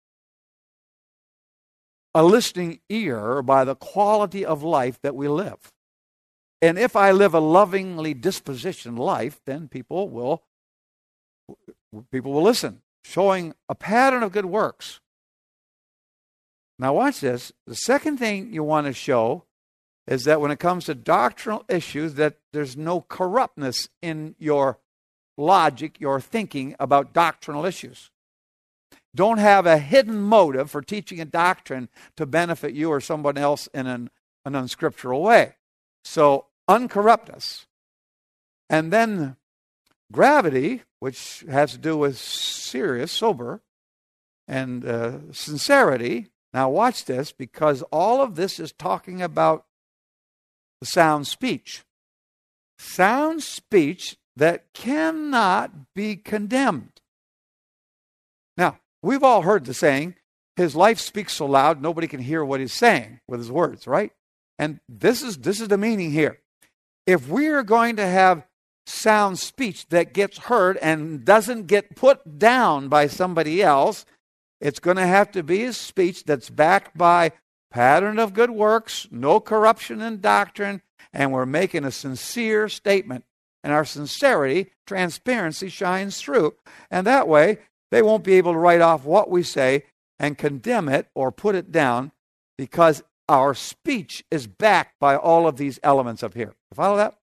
a listening ear by the quality of life that we live. And if I live a lovingly dispositioned life, then people will people will listen, showing a pattern of good works. Now watch this. The second thing you want to show is that when it comes to doctrinal issues, that there's no corruptness in your logic, your thinking about doctrinal issues. Don't have a hidden motive for teaching a doctrine to benefit you or someone else in an, an unscriptural way. So, uncorruptness. And then gravity, which has to do with serious, sober, and uh, sincerity. Now watch this, because all of this is talking about the sound speech. Sound speech that cannot be condemned. Now, we've all heard the saying, his life speaks so loud nobody can hear what he's saying with his words, right? And this is this is the meaning here. If we are going to have sound speech that gets heard and doesn't get put down by somebody else, it's going to have to be a speech that's backed by pattern of good works, no corruption in doctrine, and we're making a sincere statement. And our sincerity, transparency shines through. And that way, they won't be able to write off what we say and condemn it or put it down, because our speech is backed by all of these elements up here. You follow that?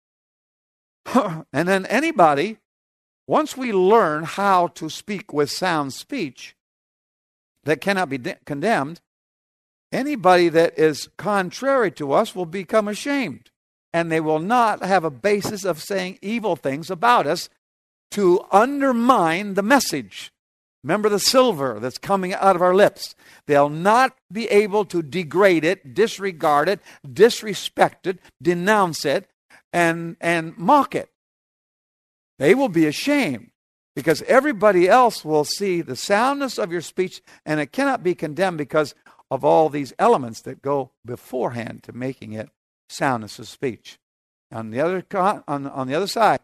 And then anybody, once we learn how to speak with sound speech that cannot be de- condemned, anybody that is contrary to us will become ashamed, and they will not have a basis of saying evil things about us to undermine the message. Remember the silver that's coming out of our lips. They'll not be able to degrade it, disregard it, disrespect it, denounce it, and, and mock it. They will be ashamed, because everybody else will see the soundness of your speech, and it cannot be condemned because of all these elements that go beforehand to making it soundness of speech. On the other on, on the other side,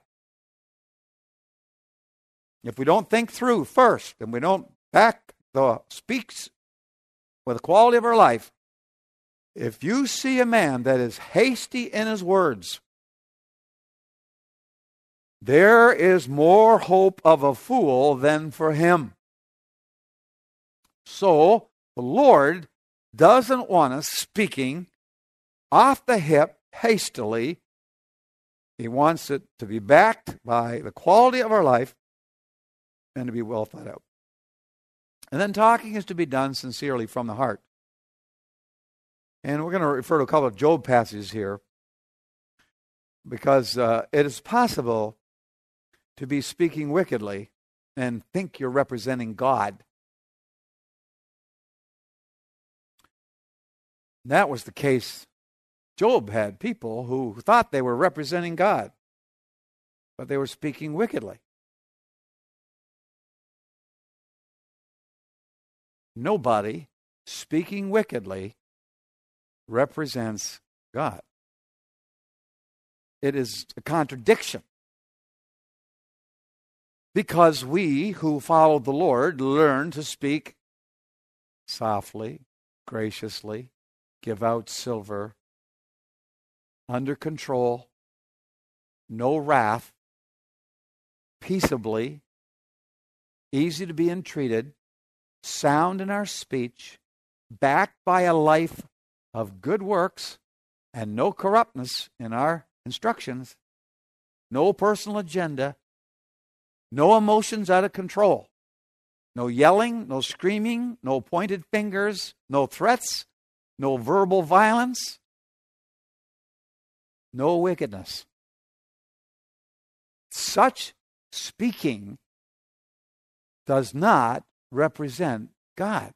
if we don't think through first, and we don't back the speaks with the quality of our life, if you see a man that is hasty in his words, there is more hope of a fool than for him. So, the Lord doesn't want us speaking off the hip hastily. He wants it to be backed by the quality of our life and to be well thought out. And then talking is to be done sincerely from the heart. And we're going to refer to a couple of Job passages here, because uh, it is possible to be speaking wickedly and think you're representing God. That was the case. Job had people who thought they were representing God, but they were speaking wickedly. Nobody speaking wickedly represents God. It is a contradiction. Because we who follow the Lord learn to speak softly, graciously, give out silver, under control, no wrath, peaceably, easy to be entreated, sound in our speech, backed by a life of good works, and no corruptness in our instructions, no personal agenda, no emotions out of control, no yelling, no screaming, no pointed fingers, no threats, no verbal violence, no wickedness. Such speaking does not represent God.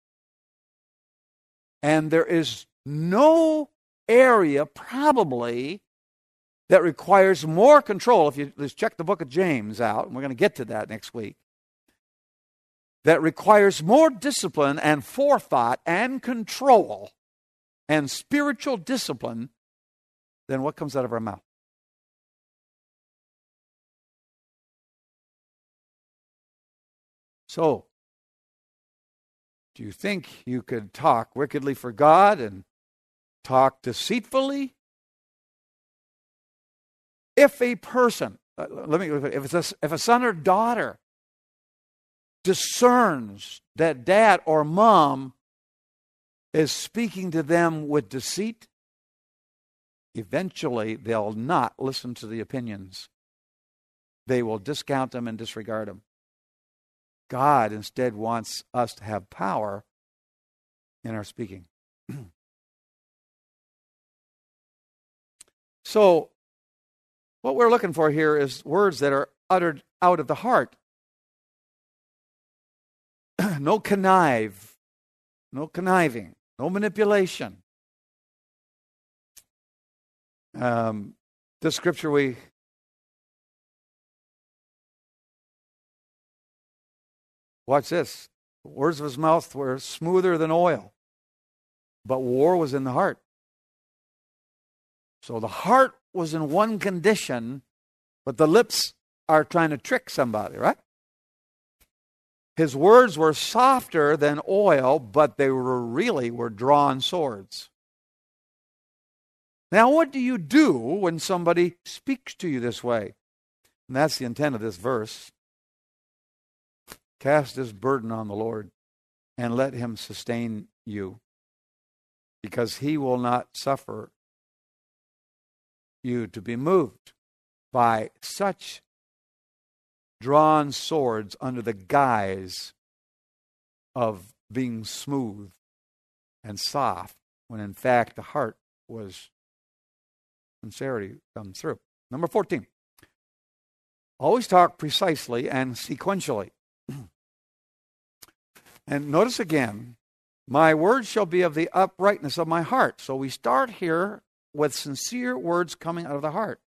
And there is no area probably that requires more control. If you let's check the book of James out, and we're going to get to that next week, that requires more discipline and forethought and control and spiritual discipline than what comes out of our mouth. So, do you think you could talk wickedly for God and talk deceitfully? If a person, uh, let me, if it's a, if a son or daughter discerns that dad or mom is speaking to them with deceit, eventually they'll not listen to the opinions. They will discount them and disregard them. God instead wants us to have power in our speaking. So, what we're looking for here is words that are uttered out of the heart. No connive, no conniving, no manipulation. Um, this scripture we watch this. The words of his mouth were smoother than oil, but war was in the heart. So the heart was in one condition, but the lips are trying to trick somebody, right? His words were softer than oil, but they were really were drawn swords. Now, what do you do when somebody speaks to you this way? And that's the intent of this verse. Cast this burden on the Lord and let him sustain you, because he will not suffer you to be moved by such drawn swords under the guise of being smooth and soft, when in fact the heart was sincerity come through. Number fourteen. Always talk precisely and sequentially. And notice again, my words shall be of the uprightness of my heart. So we start here with sincere words coming out of the heart.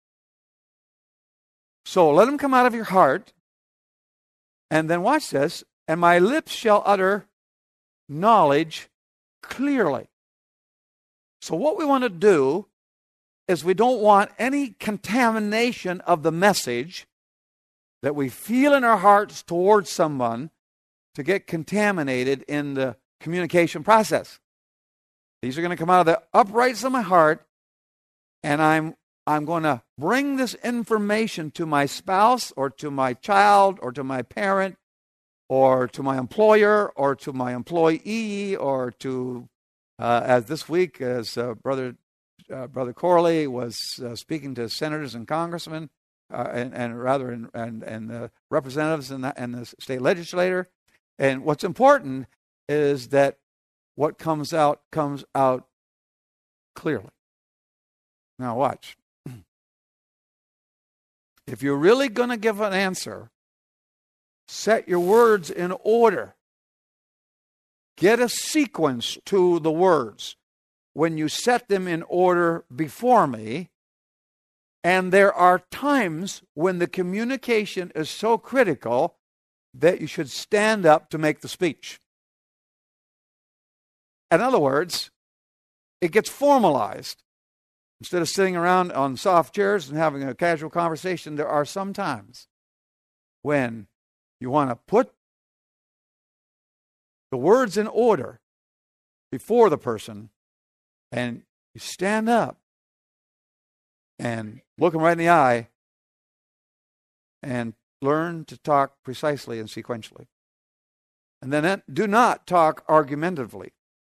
So let them come out of your heart. And then watch this. And my lips shall utter knowledge clearly. So what we want to do is we don't want any contamination of the message that we feel in our hearts towards someone to get contaminated in the communication process. These are going to come out of the uprightness of my heart, and I'm I'm going to bring this information to my spouse or to my child or to my parent or to my employer or to my employee or to, uh, as this week, as uh, Brother uh, Brother Corley was uh, speaking to senators and congressmen, uh, and, and rather and and, and the representatives and the, and the state legislator. And what's important is that what comes out comes out clearly. Now watch. If you're really going to give an answer, set your words in order. Get a sequence to the words when you set them in order before me. And there are times when the communication is so critical that you should stand up to make the speech. In other words, it gets formalized. Instead of sitting around on soft chairs and having a casual conversation, there are some times when you want to put the words in order before the person, and you stand up and look them right in the eye and learn to talk precisely and sequentially. And then do not talk argumentatively.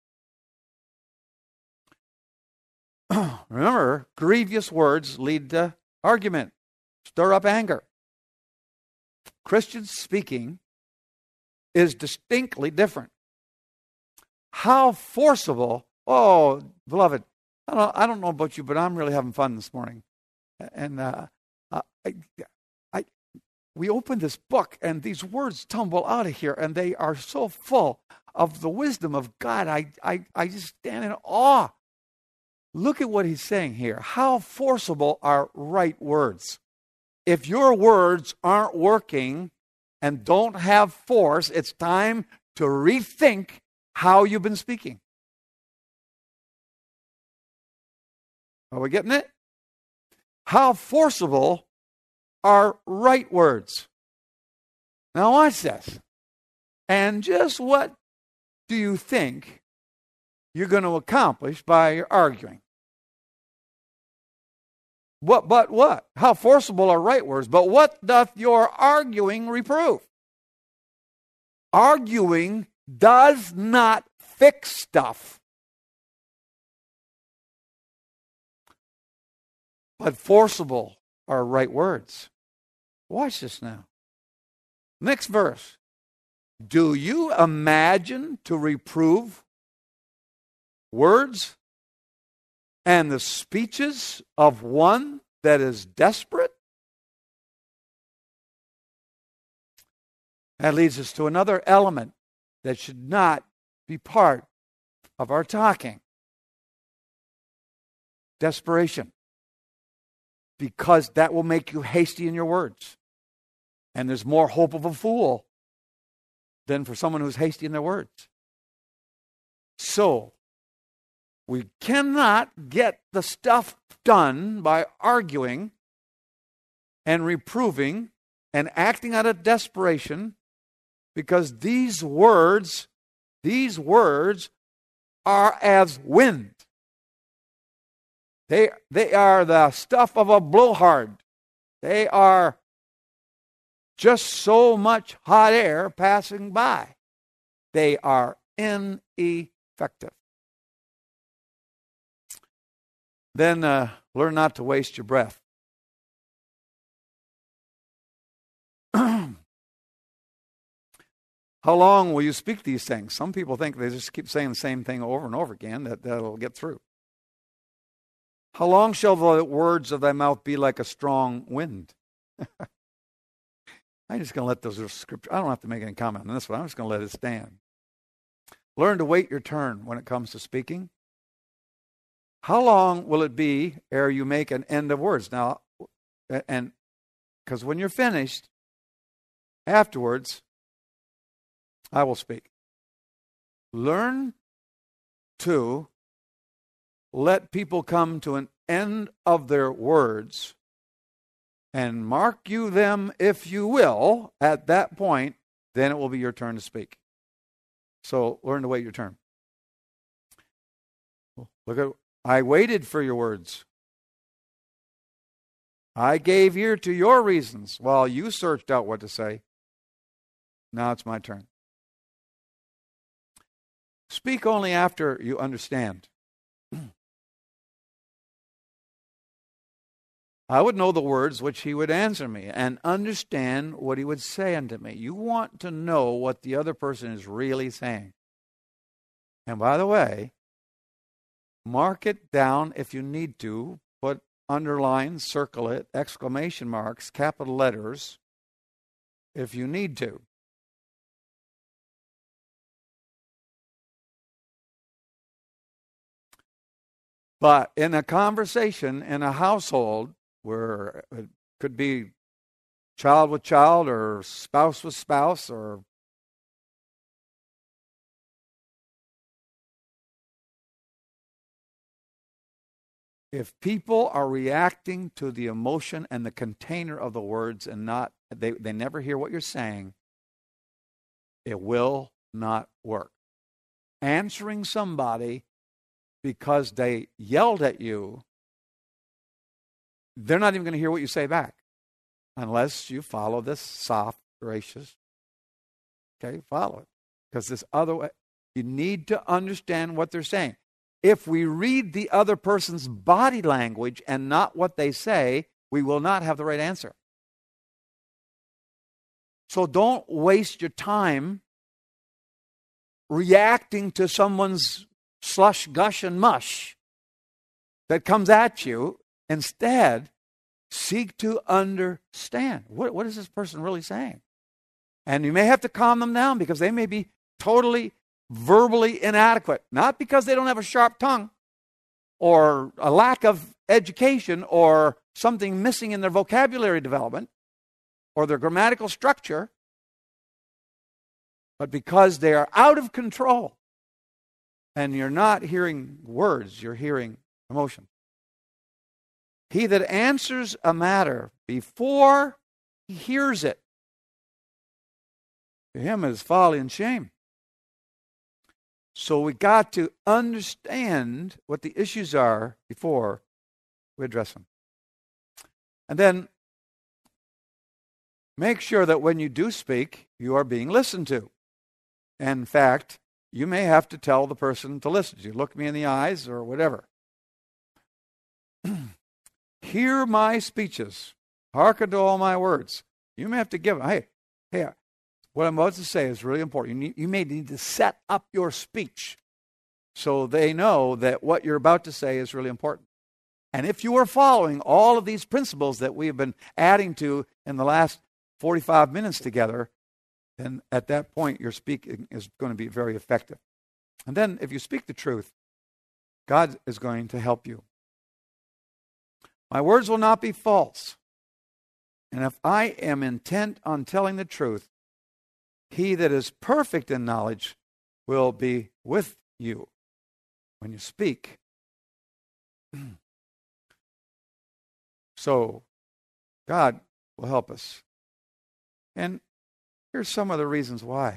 Remember, grievous words lead to argument, stir up anger. Christian speaking is distinctly different. How forcible, oh, beloved, I don't, I don't know about you, but I'm really having fun this morning. And uh, I, I, we open this book, and these words tumble out of here, and they are so full of the wisdom of God. I, I, I just stand in awe. Look at what he's saying here. How forcible are right words? If your words aren't working and don't have force, it's time to rethink how you've been speaking. Are we getting it? How forcible are right words? Now watch this. And just what do you think you're going to accomplish by your arguing? What, but what? How forcible are right words? But what doth your arguing reprove? Arguing does not fix stuff. but forcible are right words. Watch this now. Next verse. Do you imagine to reprove words and the speeches of one that is desperate? That leads us to another element that should not be part of our talking. Desperation. Because that will make you hasty in your words. And there's more hope of a fool than for someone who's hasty in their words. So, we cannot get the stuff done by arguing and reproving and acting out of desperation, because these words, these words are as wind. They, they are the stuff of a blowhard. They are just so much hot air passing by. They are ineffective. Then uh, learn not to waste your breath. How long will you speak these things? Some people think they just keep saying the same thing over and over again, that that'll get through. How long shall the words of thy mouth be like a strong wind? I'm just going to let those scriptures, I don't have to make any comment on this one. I'm just going to let it stand. Learn to wait your turn when it comes to speaking. How long will it be ere you make an end of words? Now, and because when you're finished, afterwards, I will speak. Learn to let people come to an end of their words, and mark you them, if you will, at that point, then it will be your turn to speak. So learn to wait your turn. Look at, I waited for your words. I gave ear to your reasons while you searched out what to say. Now it's my turn. Speak only after you understand. I would know the words which he would answer me and understand what he would say unto me. You want to know what the other person is really saying. And by the way, mark it down if you need to. Put underline, circle it, exclamation marks, capital letters, if you need to. But in a conversation, in a household, where it could be child with child or spouse with spouse, or if people are reacting to the emotion and the container of the words and not, they, they never hear what you're saying, it will not work. Answering somebody because they yelled at you, they're not even going to hear what you say back unless you follow this soft, gracious. Okay, follow it. Because this other way, you need to understand what they're saying. If we read the other person's body language and not what they say, we will not have the right answer. So don't waste your time reacting to someone's slush, gush, and mush that comes at you. Instead, seek to understand. What, what is this person really saying? And you may have to calm them down because they may be totally verbally inadequate. Not because they don't have a sharp tongue or a lack of education or something missing in their vocabulary development or their grammatical structure, but because they are out of control. And you're not hearing words, you're hearing emotion. He that answers a matter before he hears it, to him is folly and shame. So we got to understand what the issues are before we address them. And then make sure that when you do speak, you are being listened to. And in fact, you may have to tell the person to listen to you. Look me in the eyes or whatever. hear my speeches, hearken to all my words. You may have to give them. Hey, hey, what I'm about to say is really important. You, need, you may need to set up your speech so they know that what you're about to say is really important. And if you are following all of these principles that we have been adding to in the last forty-five minutes together, then at that point your speaking is going to be very effective. And then if you speak the truth, God is going to help you. My words will not be false. And if I am intent on telling the truth, he that is perfect in knowledge will be with you when you speak. So, God will help us. And here's some of the reasons why.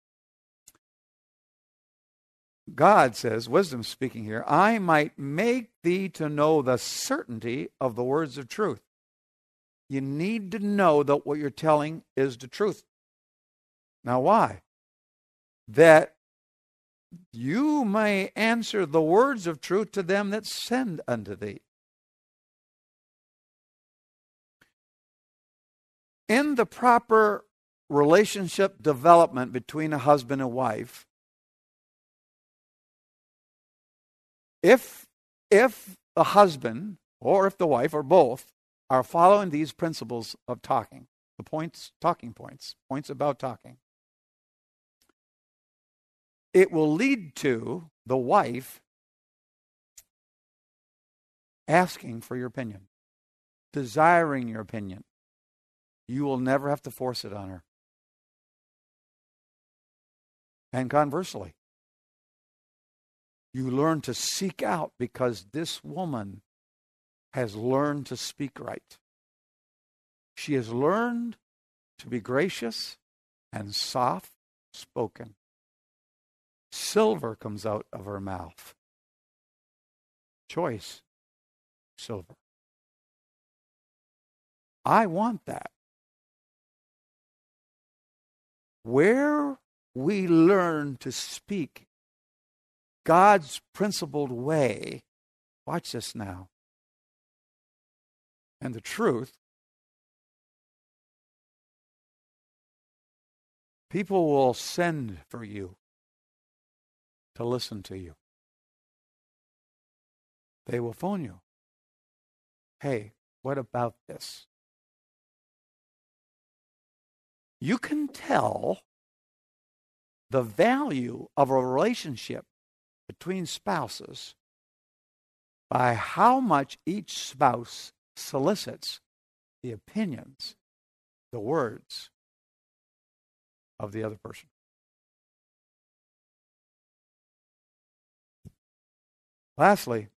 God says, wisdom speaking here, I might make thee to know the certainty of the words of truth. You need to know that what you're telling is the truth. Now, why? That you may answer the words of truth to them that send unto thee. In the proper relationship development between a husband and wife, if if the husband or if the wife or both are following these principles of talking, the points, talking points, points about talking, it will lead to the wife asking for your opinion, desiring your opinion. You will never have to force it on her. And conversely, you learn to seek out because this woman has learned to speak right. She has learned to be gracious and soft-spoken. Silver comes out of her mouth. Choice silver. I want that. Where we learn to speak God's principled way, watch this now, and the truth, people will send for you to listen to you. They will phone you. Hey, what about this? You can tell the value of a relationship between spouses by how much each spouse solicits the opinions, the words of the other person. Lastly,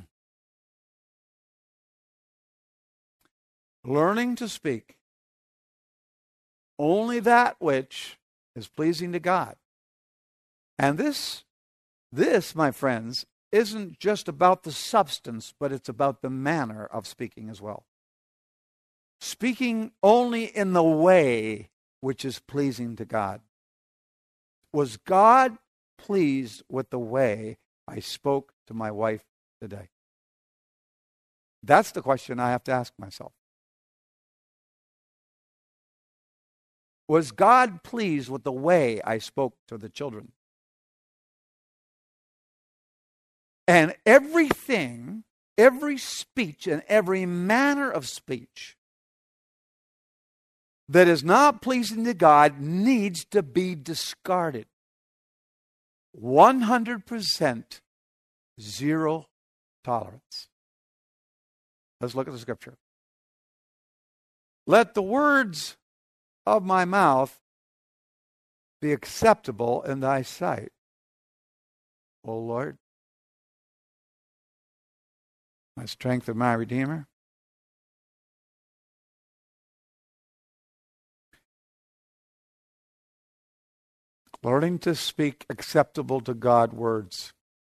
learning to speak only that which is pleasing to God. And this, this, my friends, isn't just about the substance, but it's about the manner of speaking as well. Speaking only in the way which is pleasing to God. Was God pleased with the way I spoke to my wife today? That's the question I have to ask myself. Was God pleased with the way I spoke to the children? And everything, every speech and every manner of speech that is not pleasing to God needs to be discarded. one hundred percent zero tolerance. Let's look at the scripture. Let the words of my mouth be acceptable in thy sight, O Lord, my strength of my Redeemer. Learning to speak acceptable to God words.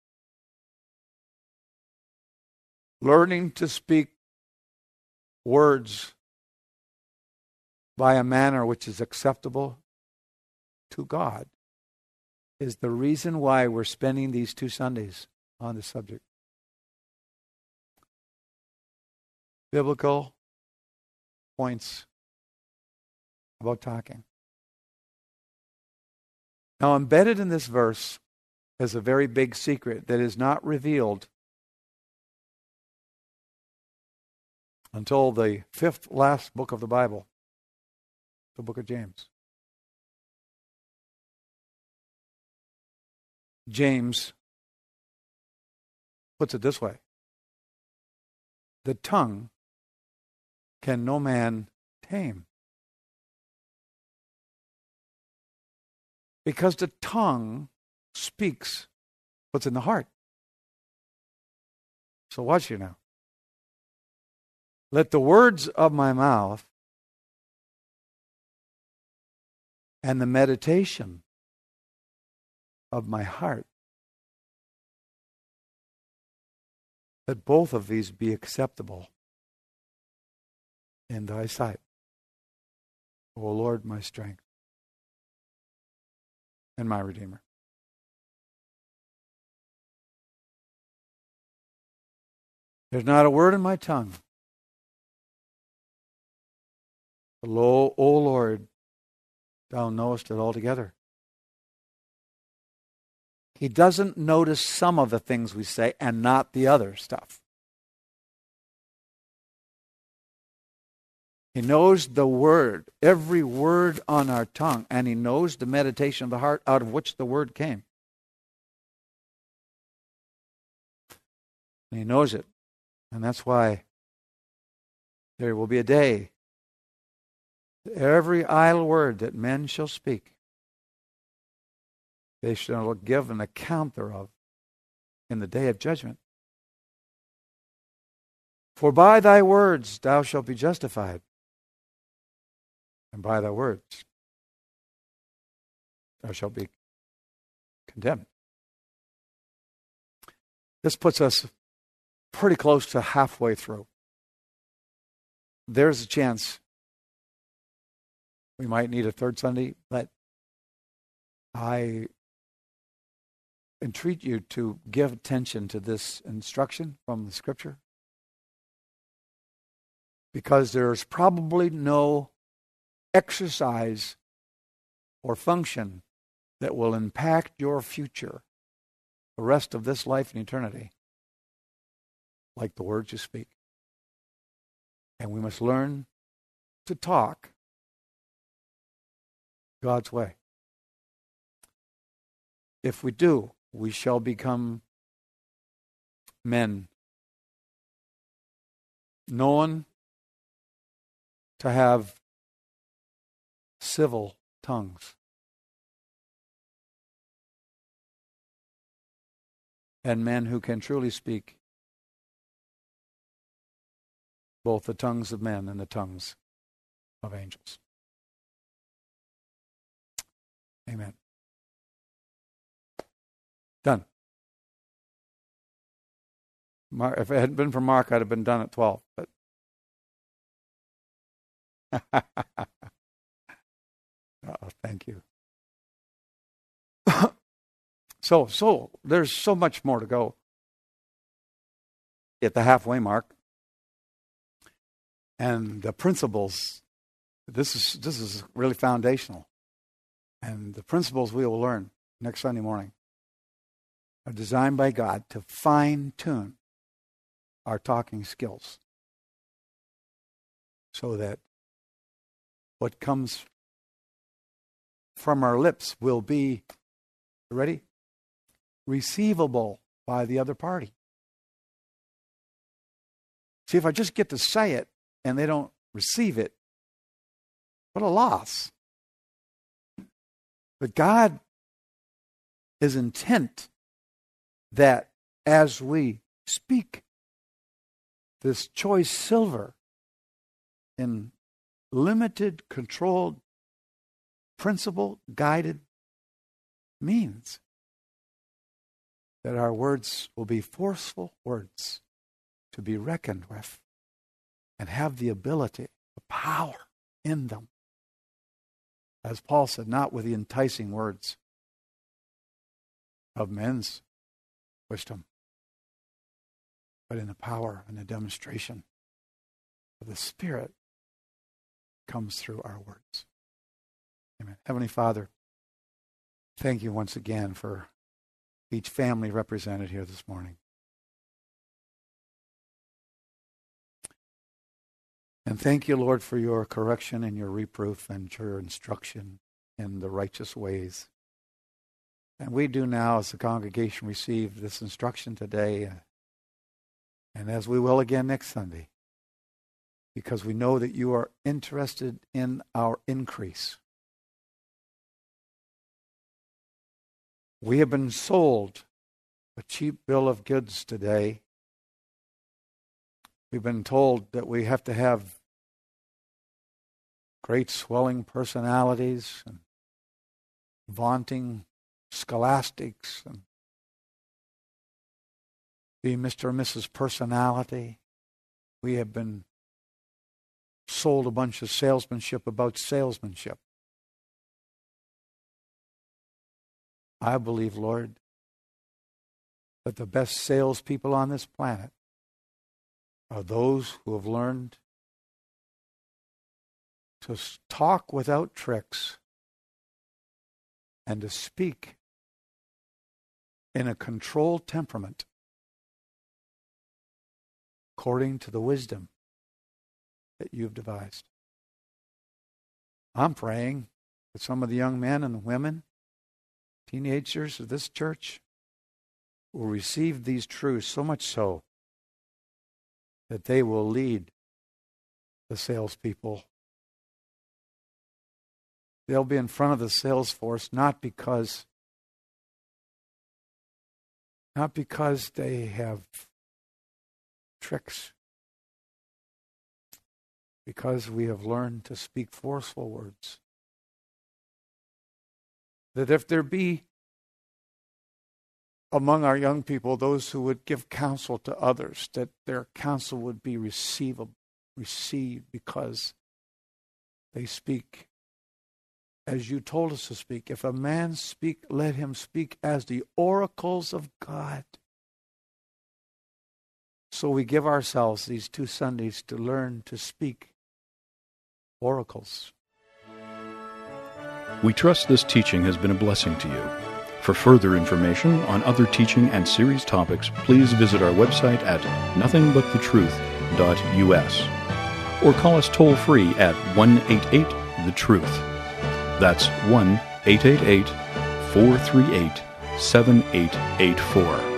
Learning to speak words by a manner which is acceptable to God is the reason why we're spending these two Sundays on the subject. biblical points about talking. Now, embedded in this verse is a very big secret that is not revealed until the fifth last book of the Bible, the book of James. James puts it this way: the tongue can no man tame. Because the tongue speaks what's in the heart. So watch you now. Let the words of my mouth and the meditation of my heart, let both of these be acceptable in thy sight, O Lord, my strength and my Redeemer. There's not a word in my tongue. But lo, O Lord, thou knowest it altogether. He doesn't notice some of the things we say and not the other stuff. He knows the word, every word on our tongue, and he knows the meditation of the heart out of which the word came. And he knows it. And that's why there will be a day, every idle word that men shall speak, they shall give an account thereof in the day of judgment. For by thy words thou shalt be justified, and by thy words thou shalt be condemned. This puts us pretty close to halfway through. There's a chance we might need a third Sunday, but I entreat you to give attention to this instruction from the Scripture, because there's probably no exercise or function that will impact your future, the rest of this life and eternity, like the words you speak. And we must learn to talk God's way. If we do, we shall become men known to have civil tongues, and men who can truly speak both the tongues of men and the tongues of angels. Amen. Done. Mark, if it hadn't been for Mark, I'd have been done at twelve. But oh, thank you. so, so there's so much more to go at the halfway mark, and the principles. This is this is really foundational, and the principles we will learn next Sunday morning are designed by God to fine-tune our talking skills, so that what comes from our lips will be, ready, receivable by the other party. See, if I just get to say it and they don't receive it, what a loss. But God is intent that as we speak this choice silver in limited, controlled, principle-guided means, that our words will be forceful words to be reckoned with and have the ability, the power in them. As Paul said, not with the enticing words of men's wisdom, but in the power and the demonstration the Spirit comes through our words. Amen. Heavenly Father, thank you once again for each family represented here this morning. And thank you, Lord, for your correction and your reproof and your instruction in the righteous ways. And we do now, as a congregation, receive this instruction today, and as we will again next Sunday, because we know that you are interested in our increase. We have been sold a cheap bill of goods today. We've been told that we have to have great swelling personalities and vaunting scholastics and be Mister and Missus Personality. We have been sold a bunch of salesmanship about salesmanship. I believe, Lord, that the best salespeople on this planet are those who have learned to talk without tricks and to speak in a controlled temperament according to the wisdom that you've devised. I'm praying that some of the young men and the women, teenagers of this church, will receive these truths so much so that they will lead the salespeople. They'll be in front of the sales force not because not because they have tricks, because we have learned to speak forceful words. That if there be among our young people those who would give counsel to others, that their counsel would be receivable, received because they speak as you told us to speak. If a man speak, let him speak as the oracles of God. So we give ourselves these two Sundays to learn to speak oracles. We trust this teaching has been a blessing to you. For further information on other teaching and series topics, please visit our website at nothing but the truth dot U S or call us toll-free at one eight eight the truth. That's one eight eight eight, four three eight, seven eight eight four.